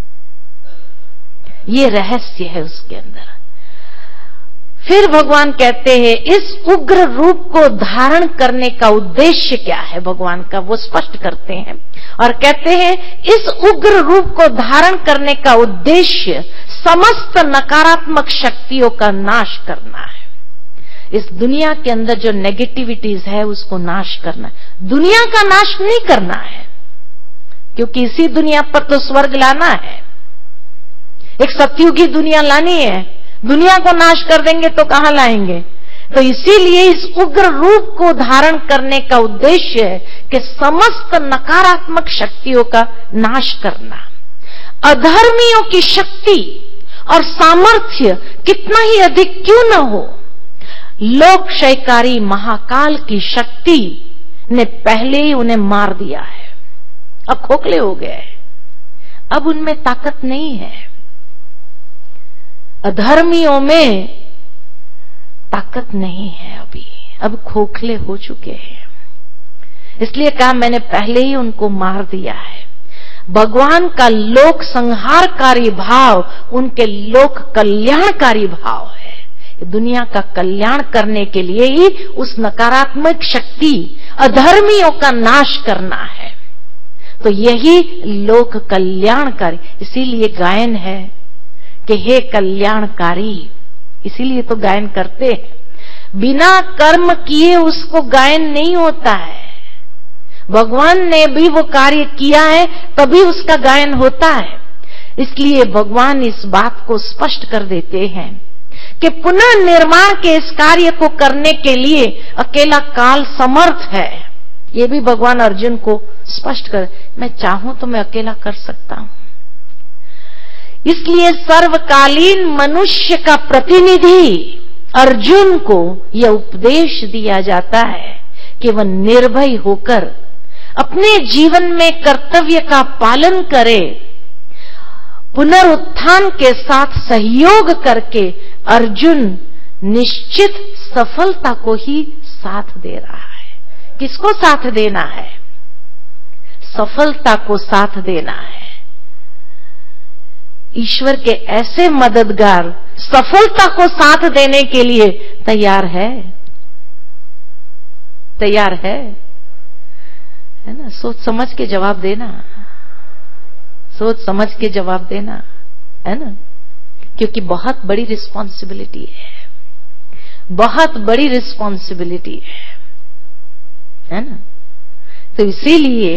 ये रहस्य है उसके अंदर। फिर भगवान कहते हैं इस उग्र रूप को धारण करने का उद्देश्य क्या है भगवान का, वो स्पष्ट करते हैं और कहते हैं इस उग्र रूप को धारण करने का उद्देश्य समस्त नकारात्मक शक्तियों का नाश करना है। इस दुनिया के अंदर जो नेगेटिविटीज है उसको नाश करना है। दुनिया का नाश नहीं करना है, क्योंकि इसी दुनिया पर तो स्वर्ग लाना है, एक सतयुगी दुनिया लानी है। दुनिया को नाश कर देंगे तो कहां लाएंगे? तो इसीलिए इस उग्र रूप को धारण करने का उद्देश्य है कि समस्त नकारात्मक शक्तियों का नाश करना। अधर्मियों की शक्ति और सामर्थ्य कितना ही अधिक क्यों न हो, लोकक्षयकारी महाकाल की शक्ति ने पहले ही उन्हें मार दिया है। अब खोखले हो गए, अब उनमें ताकत नहीं है। अधर्मियों में ताकत नहीं है अभी, अब खोखले हो चुके हैं। इसलिए कहा मैंने पहले ही उनको मार दिया है। भगवान का लोक संहारकारी भाव उनके लोक कल्याणकारी भाव है। दुनिया का कल्याण करने के लिए ही उस नकारात्मक शक्ति अधर्मियों का नाश करना है। तो यही लोक कल्याणकारी, इसीलिए गायन है कि हे कल्याणकारी, इसीलिए तो गायन करते हैं। बिना कर्म किए उसको गायन नहीं होता है। भगवान ने भी वो कार्य किया है तभी उसका गायन होता है। इसलिए भगवान इस बात को स्पष्ट कर देते हैं कि पुनः निर्माण के इस कार्य को करने के लिए अकेला काल समर्थ है। ये भी भगवान अर्जुन को स्पष्ट कर, मैं चाहूं तो मैं अकेला कर सकता हूं। इसलिए सर्वकालीन मनुष्य का प्रतिनिधि अर्जुन को यह उपदेश दिया जाता है कि वह निर्भय होकर अपने जीवन में कर्तव्य का पालन करे, पुनरुत्थान के साथ सहयोग करके अर्जुन निश्चित सफलता को ही साथ दे रहा है। किसको साथ देना है? सफलता को साथ देना है। ईश्वर के ऐसे मददगार सफलता को साथ देने के लिए तैयार है, तैयार है ना? सोच समझ के जवाब देना, सोच समझ के जवाब देना, है ना? क्योंकि बहुत बड़ी रिस्पॉन्सिबिलिटी है, बहुत बड़ी रिस्पॉन्सिबिलिटी है ना? तो इसीलिए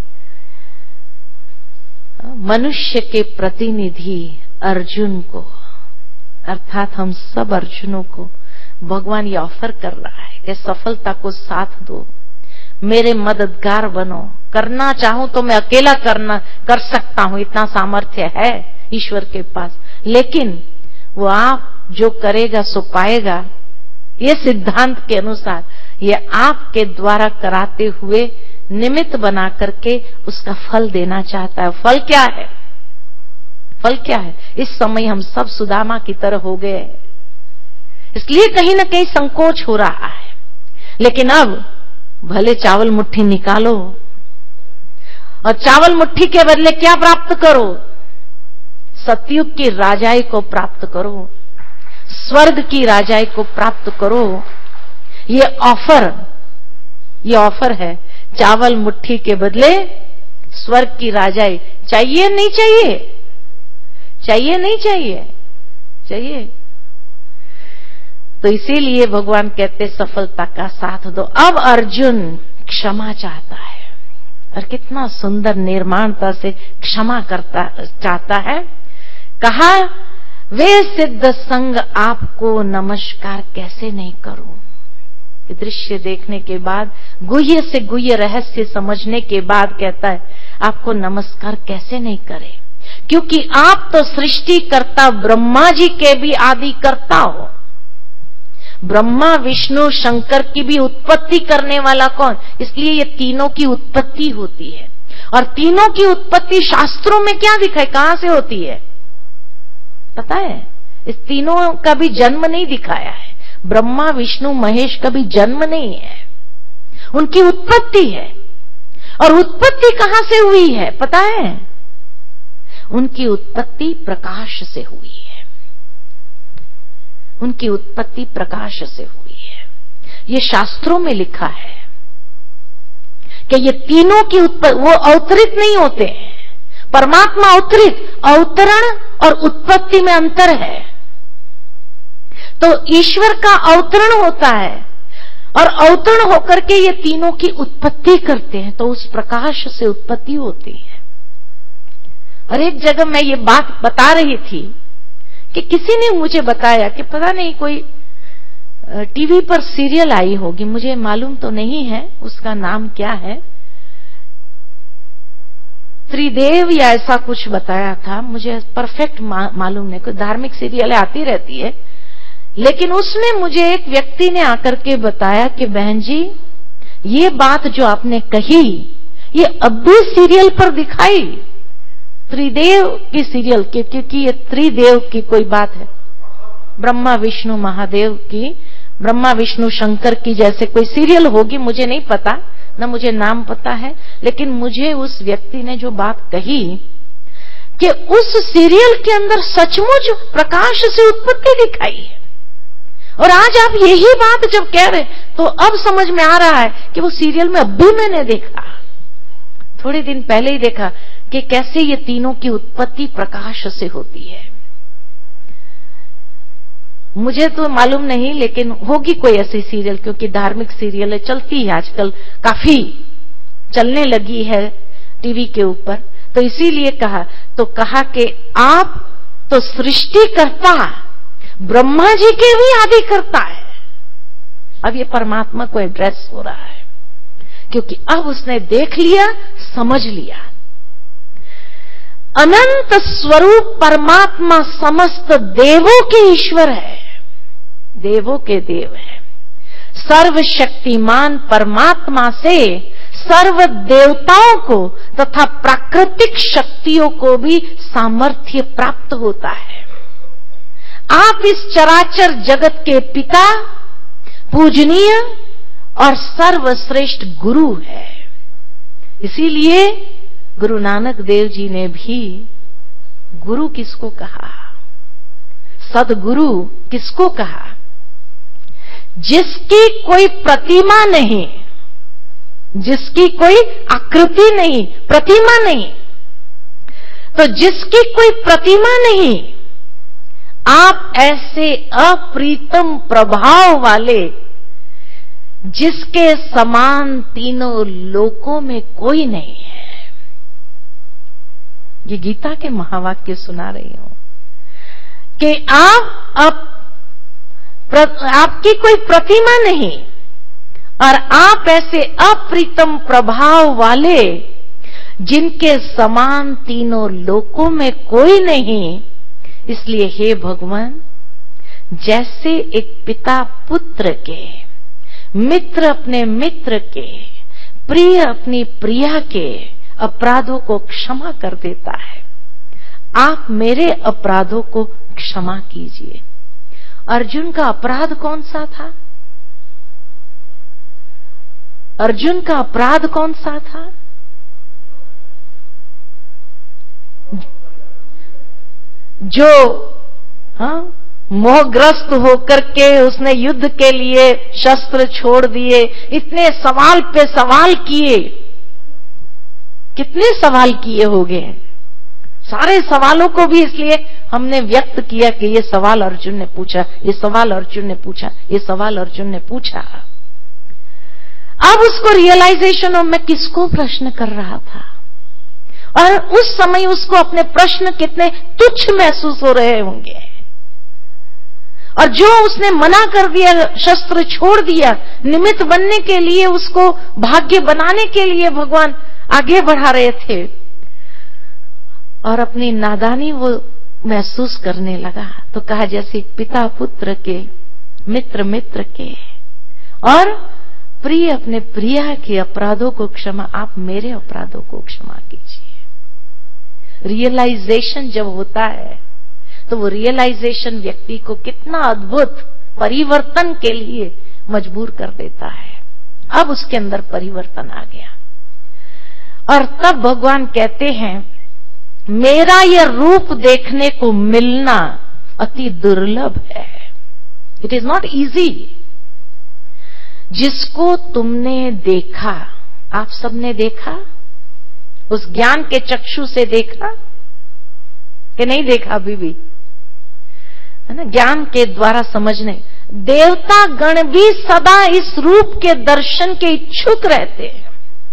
मनुष्य के प्रतिनिधि अर्जुन को, अर्थात हम सब अर्जुनों को भगवान ये ऑफर कर रहा है कि सफलता को साथ दो, मेरे मददगार बनो। करना चाहूं तो मैं अकेला कर सकता हूं, इतना सामर्थ्य है ईश्वर के पास, लेकिन वो आप जो करेगा सो पाएगा, ये सिद्धांत के अनुसार ये आपके द्वारा कराते हुए निमित्त बना करके उसका फल देना चाहता है। फल क्या है? फल क्या है? इस समय हम सब सुदामा की तरह हो गए, इसलिए कहीं ना कहीं संकोच हो रहा है। लेकिन अब भले चावल मुट्ठी निकालो और चावल मुट्ठी के बदले क्या प्राप्त करो? सतयुग की राजाई को प्राप्त करो, स्वर्ग की राजाई को प्राप्त करो। ये ऑफर है चावल मुट्ठी के बदले स्वर्ग की राजाई चाहिए नहीं चाहिए? चाहिए नहीं चाहिए? चाहिए। तो इसीलिए भगवान कहते सफलता का साथ दो। अब अर्जुन क्षमा चाहता है, और कितना सुंदर निर्माणता से क्षमा करता चाहता है। कहा, वे सिद्ध संग आपको नमस्कार कैसे नहीं करूं। दृश्य देखने के बाद, गुह्य से गुह्य रहस्य समझने के बाद कहता है, आपको नमस्कार कैसे नहीं करे, क्योंकि आप तो सृष्टिकर्ता ब्रह्मा जी के भी आदि कर्ता हो। ब्रह्मा विष्णु शंकर की भी उत्पत्ति करने वाला कौन? इसलिए ये तीनों की उत्पत्ति होती है। और तीनों की उत्पत्ति शास्त्रों में क्या दिखाई, कहां से होती है पता है? इस तीनों का भी जन्म नहीं दिखाया है। ब्रह्मा विष्णु महेश का भी जन्म नहीं है, उनकी उत्पत्ति है। और उत्पत्ति कहां से हुई है पता है? उनकी उत्पत्ति प्रकाश से हुई है। उनकी उत्पत्ति प्रकाश से हुई है। ये शास्त्रों में लिखा है कि ये तीनों की उत्पत्ति, वो अवतरित नहीं होते हैं। परमात्मा अवतरित, अवतरण और उत्पत्ति में अंतर है। तो ईश्वर का अवतरण होता है, और अवतरण होकर के ये तीनों की उत्पत्ति करते हैं, तो उस प्रकाश से उत्पत्ति होती है। और एक जगह मैं ये बात बता रही थी कि किसी ने मुझे बताया कि पता नहीं कोई टीवी पर सीरियल आई होगी, मुझे मालूम तो नहीं है उसका नाम क्या है, त्रिदेव या ऐसा कुछ बताया था, मुझे परफेक्ट मालूम नहीं। कोई धार्मिक सीरियल आती रहती है, लेकिन उसमें मुझे एक व्यक्ति ने आकर के बताया कि बहन जी, ये बात जो आपने कही ये अब भी सीरियल पर दिखाई, त्रिदेव की सीरियल की, क्योंकि ये त्रिदेव की कोई बात है, ब्रह्मा विष्णु महादेव की, ब्रह्मा विष्णु शंकर की जैसे कोई सीरियल होगी, मुझे नहीं पता, न मुझे नाम पता है। लेकिन मुझे उस व्यक्ति ने जो बात कही कि उस सीरियल के अंदर सचमुच प्रकाश से उत्पत्ति दिखाई है। और आज आप यही बात जब कह रहे तो अब समझ में आ रहा है कि वो सीरियल में अब भी मैंने देखा, थोड़े दिन पहले ही देखा कि कैसे ये तीनों की उत्पत्ति प्रकाश से होती है। मुझे तो मालूम नहीं, लेकिन होगी कोई ऐसी सीरियल, क्योंकि धार्मिक सीरियल चलती है आजकल, काफी चलने लगी है टीवी के ऊपर। तो इसीलिए कहा कि आप तो सृष्टिकर्ता ब्रह्मा जी के भी आदि करता है। अब ये परमात्मा को एड्रेस हो रहा है, क्योंकि अब उसने देख लिया, समझ लिया। अनंत स्वरूप परमात्मा समस्त देवों के ईश्वर है, देवों के देव है। सर्वशक्तिमान परमात्मा से सर्व देवताओं को तथा प्राकृतिक शक्तियों को भी सामर्थ्य प्राप्त होता है। आप इस चराचर जगत के पिता, पूजनीय और सर्वश्रेष्ठ गुरु है। इसीलिए गुरु नानक देव जी ने भी गुरु किसको कहा, सदगुरु किसको कहा? जिसकी कोई प्रतिमा नहीं, जिसकी कोई आकृति नहीं, प्रतिमा नहीं, तो जिसकी कोई प्रतिमा नहीं, आप ऐसे अप्रीतम प्रभाव वाले, जिसके समान तीनों लोकों में कोई नहीं है। ये गीता के महावाक्य सुना रही हूं कि आपकी कोई प्रतिमा नहीं, और आप ऐसे अप्रीतम प्रभाव वाले, जिनके समान तीनों लोकों में कोई नहीं। इसलिए हे भगवान, जैसे एक पिता पुत्र के, मित्र अपने मित्र के, प्रिय अपनी प्रिया के अपराधों को क्षमा कर देता है, आप मेरे अपराधों को क्षमा कीजिए। अर्जुन का अपराध कौन सा था? अर्जुन का अपराध कौन सा था? जो मोहग्रस्त होकर के उसने युद्ध के लिए शस्त्र छोड़ दिए, इतने सवाल पे सवाल किए, कितने सवाल किए होंगे। सारे सवालों को भी इसलिए हमने व्यक्त किया कि ये सवाल अर्जुन ने पूछा, ये सवाल अर्जुन ने पूछा, ये सवाल अर्जुन ने पूछा। अब उसको रियलाइजेशन हो मैं किसको प्रश्न कर रहा था, और उस समय उसको अपने प्रश्न कितने तुच्छ महसूस हो रहे होंगे। और जो उसने मना कर दिया, शस्त्र छोड़ दिया, निमित्त बनने के लिए, उसको भाग्य बनाने के लिए भगवान आगे बढ़ा रहे थे, और अपनी नादानी वो महसूस करने लगा। तो कहा जैसे पिता पुत्र के, मित्र मित्र के, और प्रिय अपने प्रिया के अपराधों को क्षमा, आप मेरे अपराधों को क्षमा कीजिए। रियलाइजेशन जब होता है तो वो रियलाइजेशन व्यक्ति को कितना अद्भुत परिवर्तन के लिए मजबूर कर देता है। अब उसके अंदर परिवर्तन आ गया, और तब भगवान कहते हैं मेरा यह रूप देखने को मिलना अति दुर्लभ है। It is not easy. जिसको तुमने देखा, आप सबने देखा, उस ज्ञान के चक्षु से देखा कि नहीं देखा? अभी भी है ना, ज्ञान के द्वारा समझने। देवता गण भी सदा इस रूप के दर्शन के इच्छुक रहते हैं।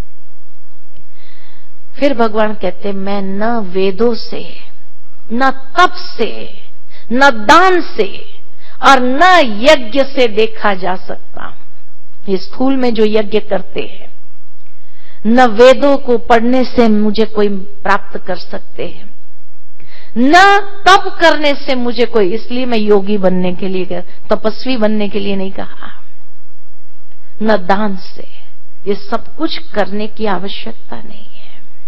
फिर भगवान कहते मैं न वेदों से, न तप से, न दान से, और न यज्ञ से देखा जा सकता। ये स्थूल में जो यज्ञ करते हैं, न वेदों को पढ़ने से मुझे कोई प्राप्त कर सकते हैं, न तप करने से मुझे कोई, इसलिए मैं योगी बनने के लिए, तपस्वी बनने के लिए नहीं कहा, न दान से। ये सब कुछ करने की आवश्यकता नहीं है।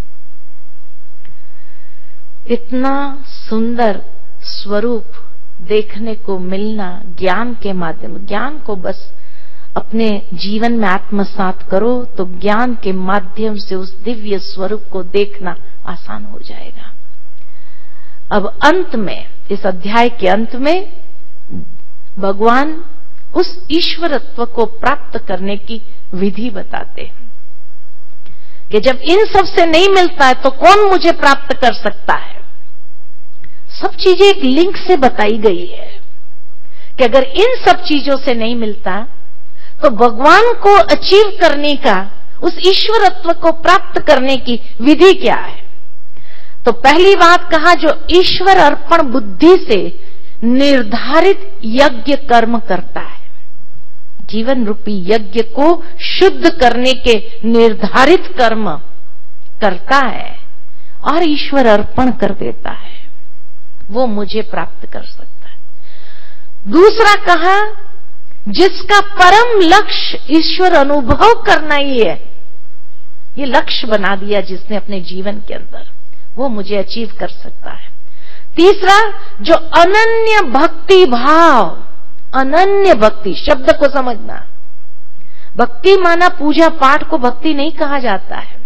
इतना सुंदर स्वरूप देखने को मिलना ज्ञान के माध्यम, ज्ञान को बस अपने जीवन में आत्मसात करो तो ज्ञान के माध्यम से उस दिव्य स्वरूप को देखना आसान हो जाएगा। अब अंत में, इस अध्याय के अंत में भगवान उस ईश्वरत्व को प्राप्त करने की विधि बताते हैं कि जब इन सब से नहीं मिलता है तो कौन मुझे प्राप्त कर सकता है। सब चीजें एक लिंक से बताई गई है कि अगर इन सब चीजों से नहीं मिलता तो भगवान को अचीव करने का, उस ईश्वरत्व को प्राप्त करने की विधि क्या है। तो पहली बात कहा, जो ईश्वर अर्पण बुद्धि से निर्धारित यज्ञ कर्म करता है, जीवन रूपी यज्ञ को शुद्ध करने के निर्धारित कर्म करता है और ईश्वर अर्पण कर देता है, वो मुझे प्राप्त कर सकता है। दूसरा कहा, जिसका परम लक्ष्य ईश्वर अनुभव करना ही है, ये लक्ष्य बना दिया जिसने अपने जीवन के अंदर, वो मुझे अचीव कर सकता है। तीसरा, जो अनन्य भक्ति भाव, अनन्य भक्ति शब्द को समझना, भक्ति माना पूजा पाठ को भक्ति नहीं कहा जाता है।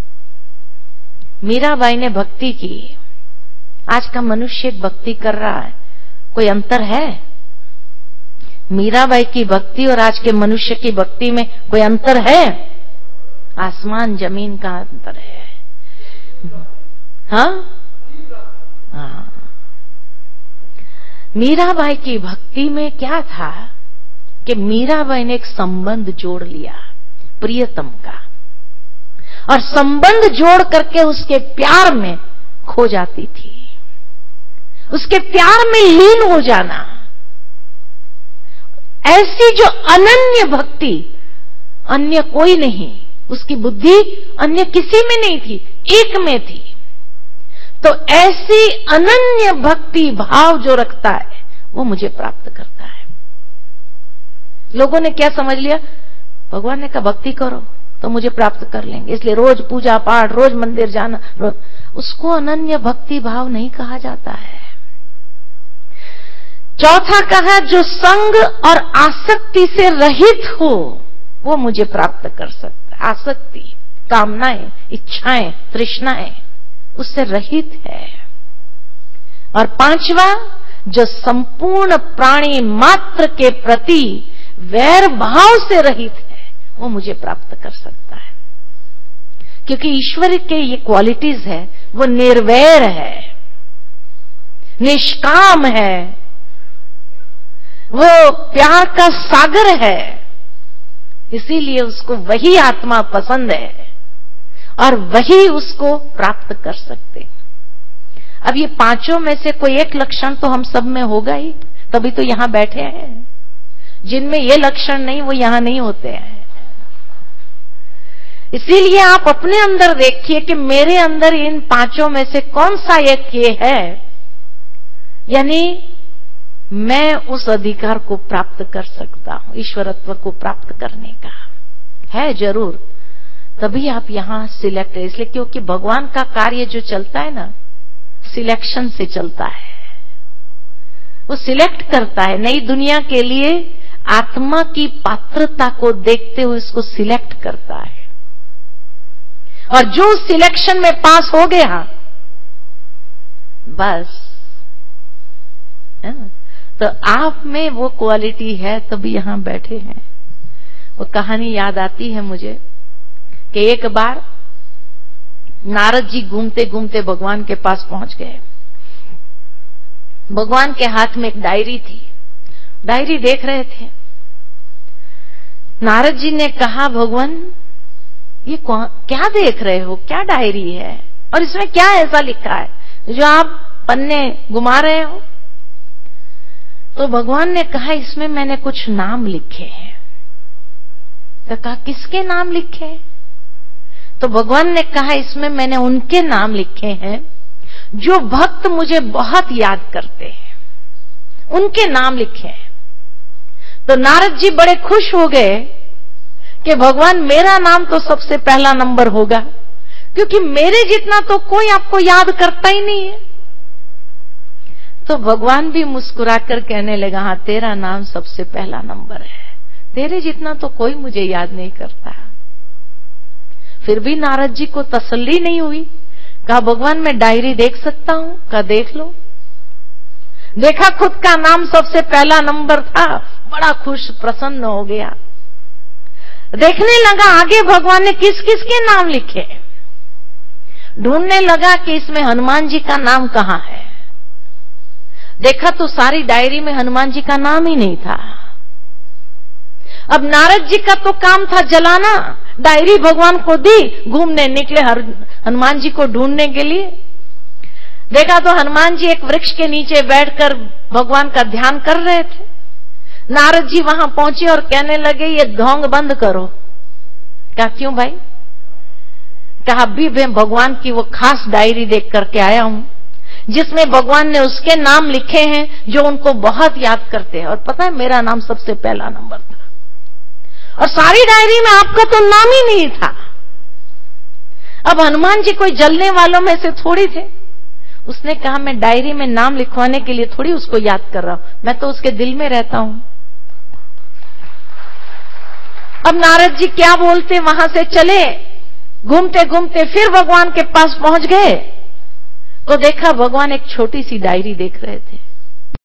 मीराबाई ने भक्ति की, आज का मनुष्य भक्ति कर रहा है, कोई अंतर है? मीराबाई की भक्ति और आज के मनुष्य की भक्ति में कोई अंतर है? आसमान जमीन का अंतर है। हाँ, मीराबाई की भक्ति में क्या था कि मीराबाई ने एक संबंध जोड़ लिया प्रियतम का, और संबंध जोड़ करके उसके प्यार में खो जाती थी, उसके प्यार में लीन हो जाना। ऐसी जो अनन्य भक्ति, अन्य कोई नहीं, उसकी बुद्धि अन्य किसी में नहीं थी, एक में थी। तो ऐसी अनन्य भक्ति भाव जो रखता है वो मुझे प्राप्त करता है। लोगों ने क्या समझ लिया, भगवान ने कहा भक्ति करो तो मुझे प्राप्त कर लेंगे, इसलिए रोज पूजा पाठ, रोज मंदिर जाना, उसको अनन्य भक्ति भाव नहीं कहा जाता है। चौथा कहा, जो संग और आसक्ति से रहित हो वो मुझे प्राप्त कर सकता है। आसक्ति, कामनाएं, इच्छाएं, तृष्णाएं, उससे रहित है। और पांचवा, जो संपूर्ण प्राणी मात्र के प्रति वैर भाव से रहित है, वो मुझे प्राप्त कर सकता है। क्योंकि ईश्वर के ये क्वालिटीज है, वो निर्वैर है, निष्काम है, वो प्यार का सागर है। इसीलिए उसको वही आत्मा पसंद है और वही उसको प्राप्त कर सकते हैं। अब ये पांचों में से कोई एक लक्षण तो हम सब में होगा ही, तभी तो यहां बैठे हैं। जिनमें ये लक्षण नहीं, वो यहां नहीं होते हैं। इसीलिए आप अपने अंदर देखिए कि मेरे अंदर इन पांचों में से कौन सा एक ये है, यानी मैं उस अधिकार को प्राप्त कर सकता हूं, ईश्वरत्व को प्राप्त करने का है जरूर। तभी आप यहां सिलेक्ट है, इसलिए क्योंकि भगवान का कार्य जो चलता है ना, सिलेक्शन से चलता है। वो सिलेक्ट करता है नई दुनिया के लिए, आत्मा की पात्रता को देखते हुए उसको सिलेक्ट करता है। और जो उस सिलेक्शन में पास हो गया, बस तो आप में वो क्वालिटी है, तभी यहां बैठे हैं। वो कहानी याद आती है मुझे कि एक बार नारद जी घूमते घूमते भगवान के पास पहुंच गए। भगवान के हाथ में एक डायरी थी, डायरी देख रहे थे। नारद जी ने कहा, भगवान ये क्या देख रहे हो, क्या डायरी है और इसमें क्या ऐसा लिखा है जो आप पन्ने घुमा रहे हो? तो भगवान ने कहा, इसमें मैंने कुछ नाम लिखे हैं। तो कहा, किसके नाम लिखे हैं? तो भगवान ने कहा, इसमें मैंने उनके नाम लिखे हैं जो भक्त मुझे बहुत याद करते हैं, उनके नाम लिखे हैं। तो नारद जी बड़े खुश हो गए कि भगवान मेरा नाम तो सबसे पहला नंबर होगा, क्योंकि मेरे जितना तो कोई आपको याद करता ही नहीं है। तो भगवान भी मुस्कुराकर कहने लगा, हाँ तेरा नाम सबसे पहला नंबर है, तेरे जितना तो कोई मुझे याद नहीं करता। फिर भी नारद जी को तसल्ली नहीं हुई। कहा, भगवान मैं डायरी देख सकता हूं? कहा, देख लो। देखा खुद का नाम सबसे पहला नंबर था, बड़ा खुश प्रसन्न हो गया। देखने लगा आगे भगवान ने किस किस के नाम लिखे। ढूंढने लगा कि इसमें हनुमान जी का नाम कहां है। देखा तो सारी डायरी में हनुमान जी का नाम ही नहीं था। अब नारद जी का तो काम था जलाना, डायरी भगवान को दी, घूमने निकले हनुमान जी को ढूंढने के लिए। देखा तो हनुमान जी एक वृक्ष के नीचे बैठकर भगवान का ध्यान कर रहे थे। नारद जी वहां पहुंचे और कहने लगे, ये ढोंग बंद करो। कहा, क्यों भाई? कहा, अभी मैं भगवान की वो खास डायरी देख करके आया हूं जिसमें भगवान ने उसके नाम लिखे हैं जो उनको बहुत याद करते हैं, और पता है मेरा नाम सबसे पहला नंबर था, और सारी डायरी में आपका तो नाम ही नहीं था। अब हनुमान जी कोई जलने वालों में से थोड़ी थे। उसने कहा, मैं डायरी में नाम लिखवाने के लिए थोड़ी उसको याद कर रहा हूं, मैं तो उसके दिल में रहता हूं। अब नारद जी क्या बोलते, वहां से चले, घूमते घूमते फिर भगवान के पास पहुंच गए तो देखा भगवान एक छोटी सी डायरी देख रहे थे।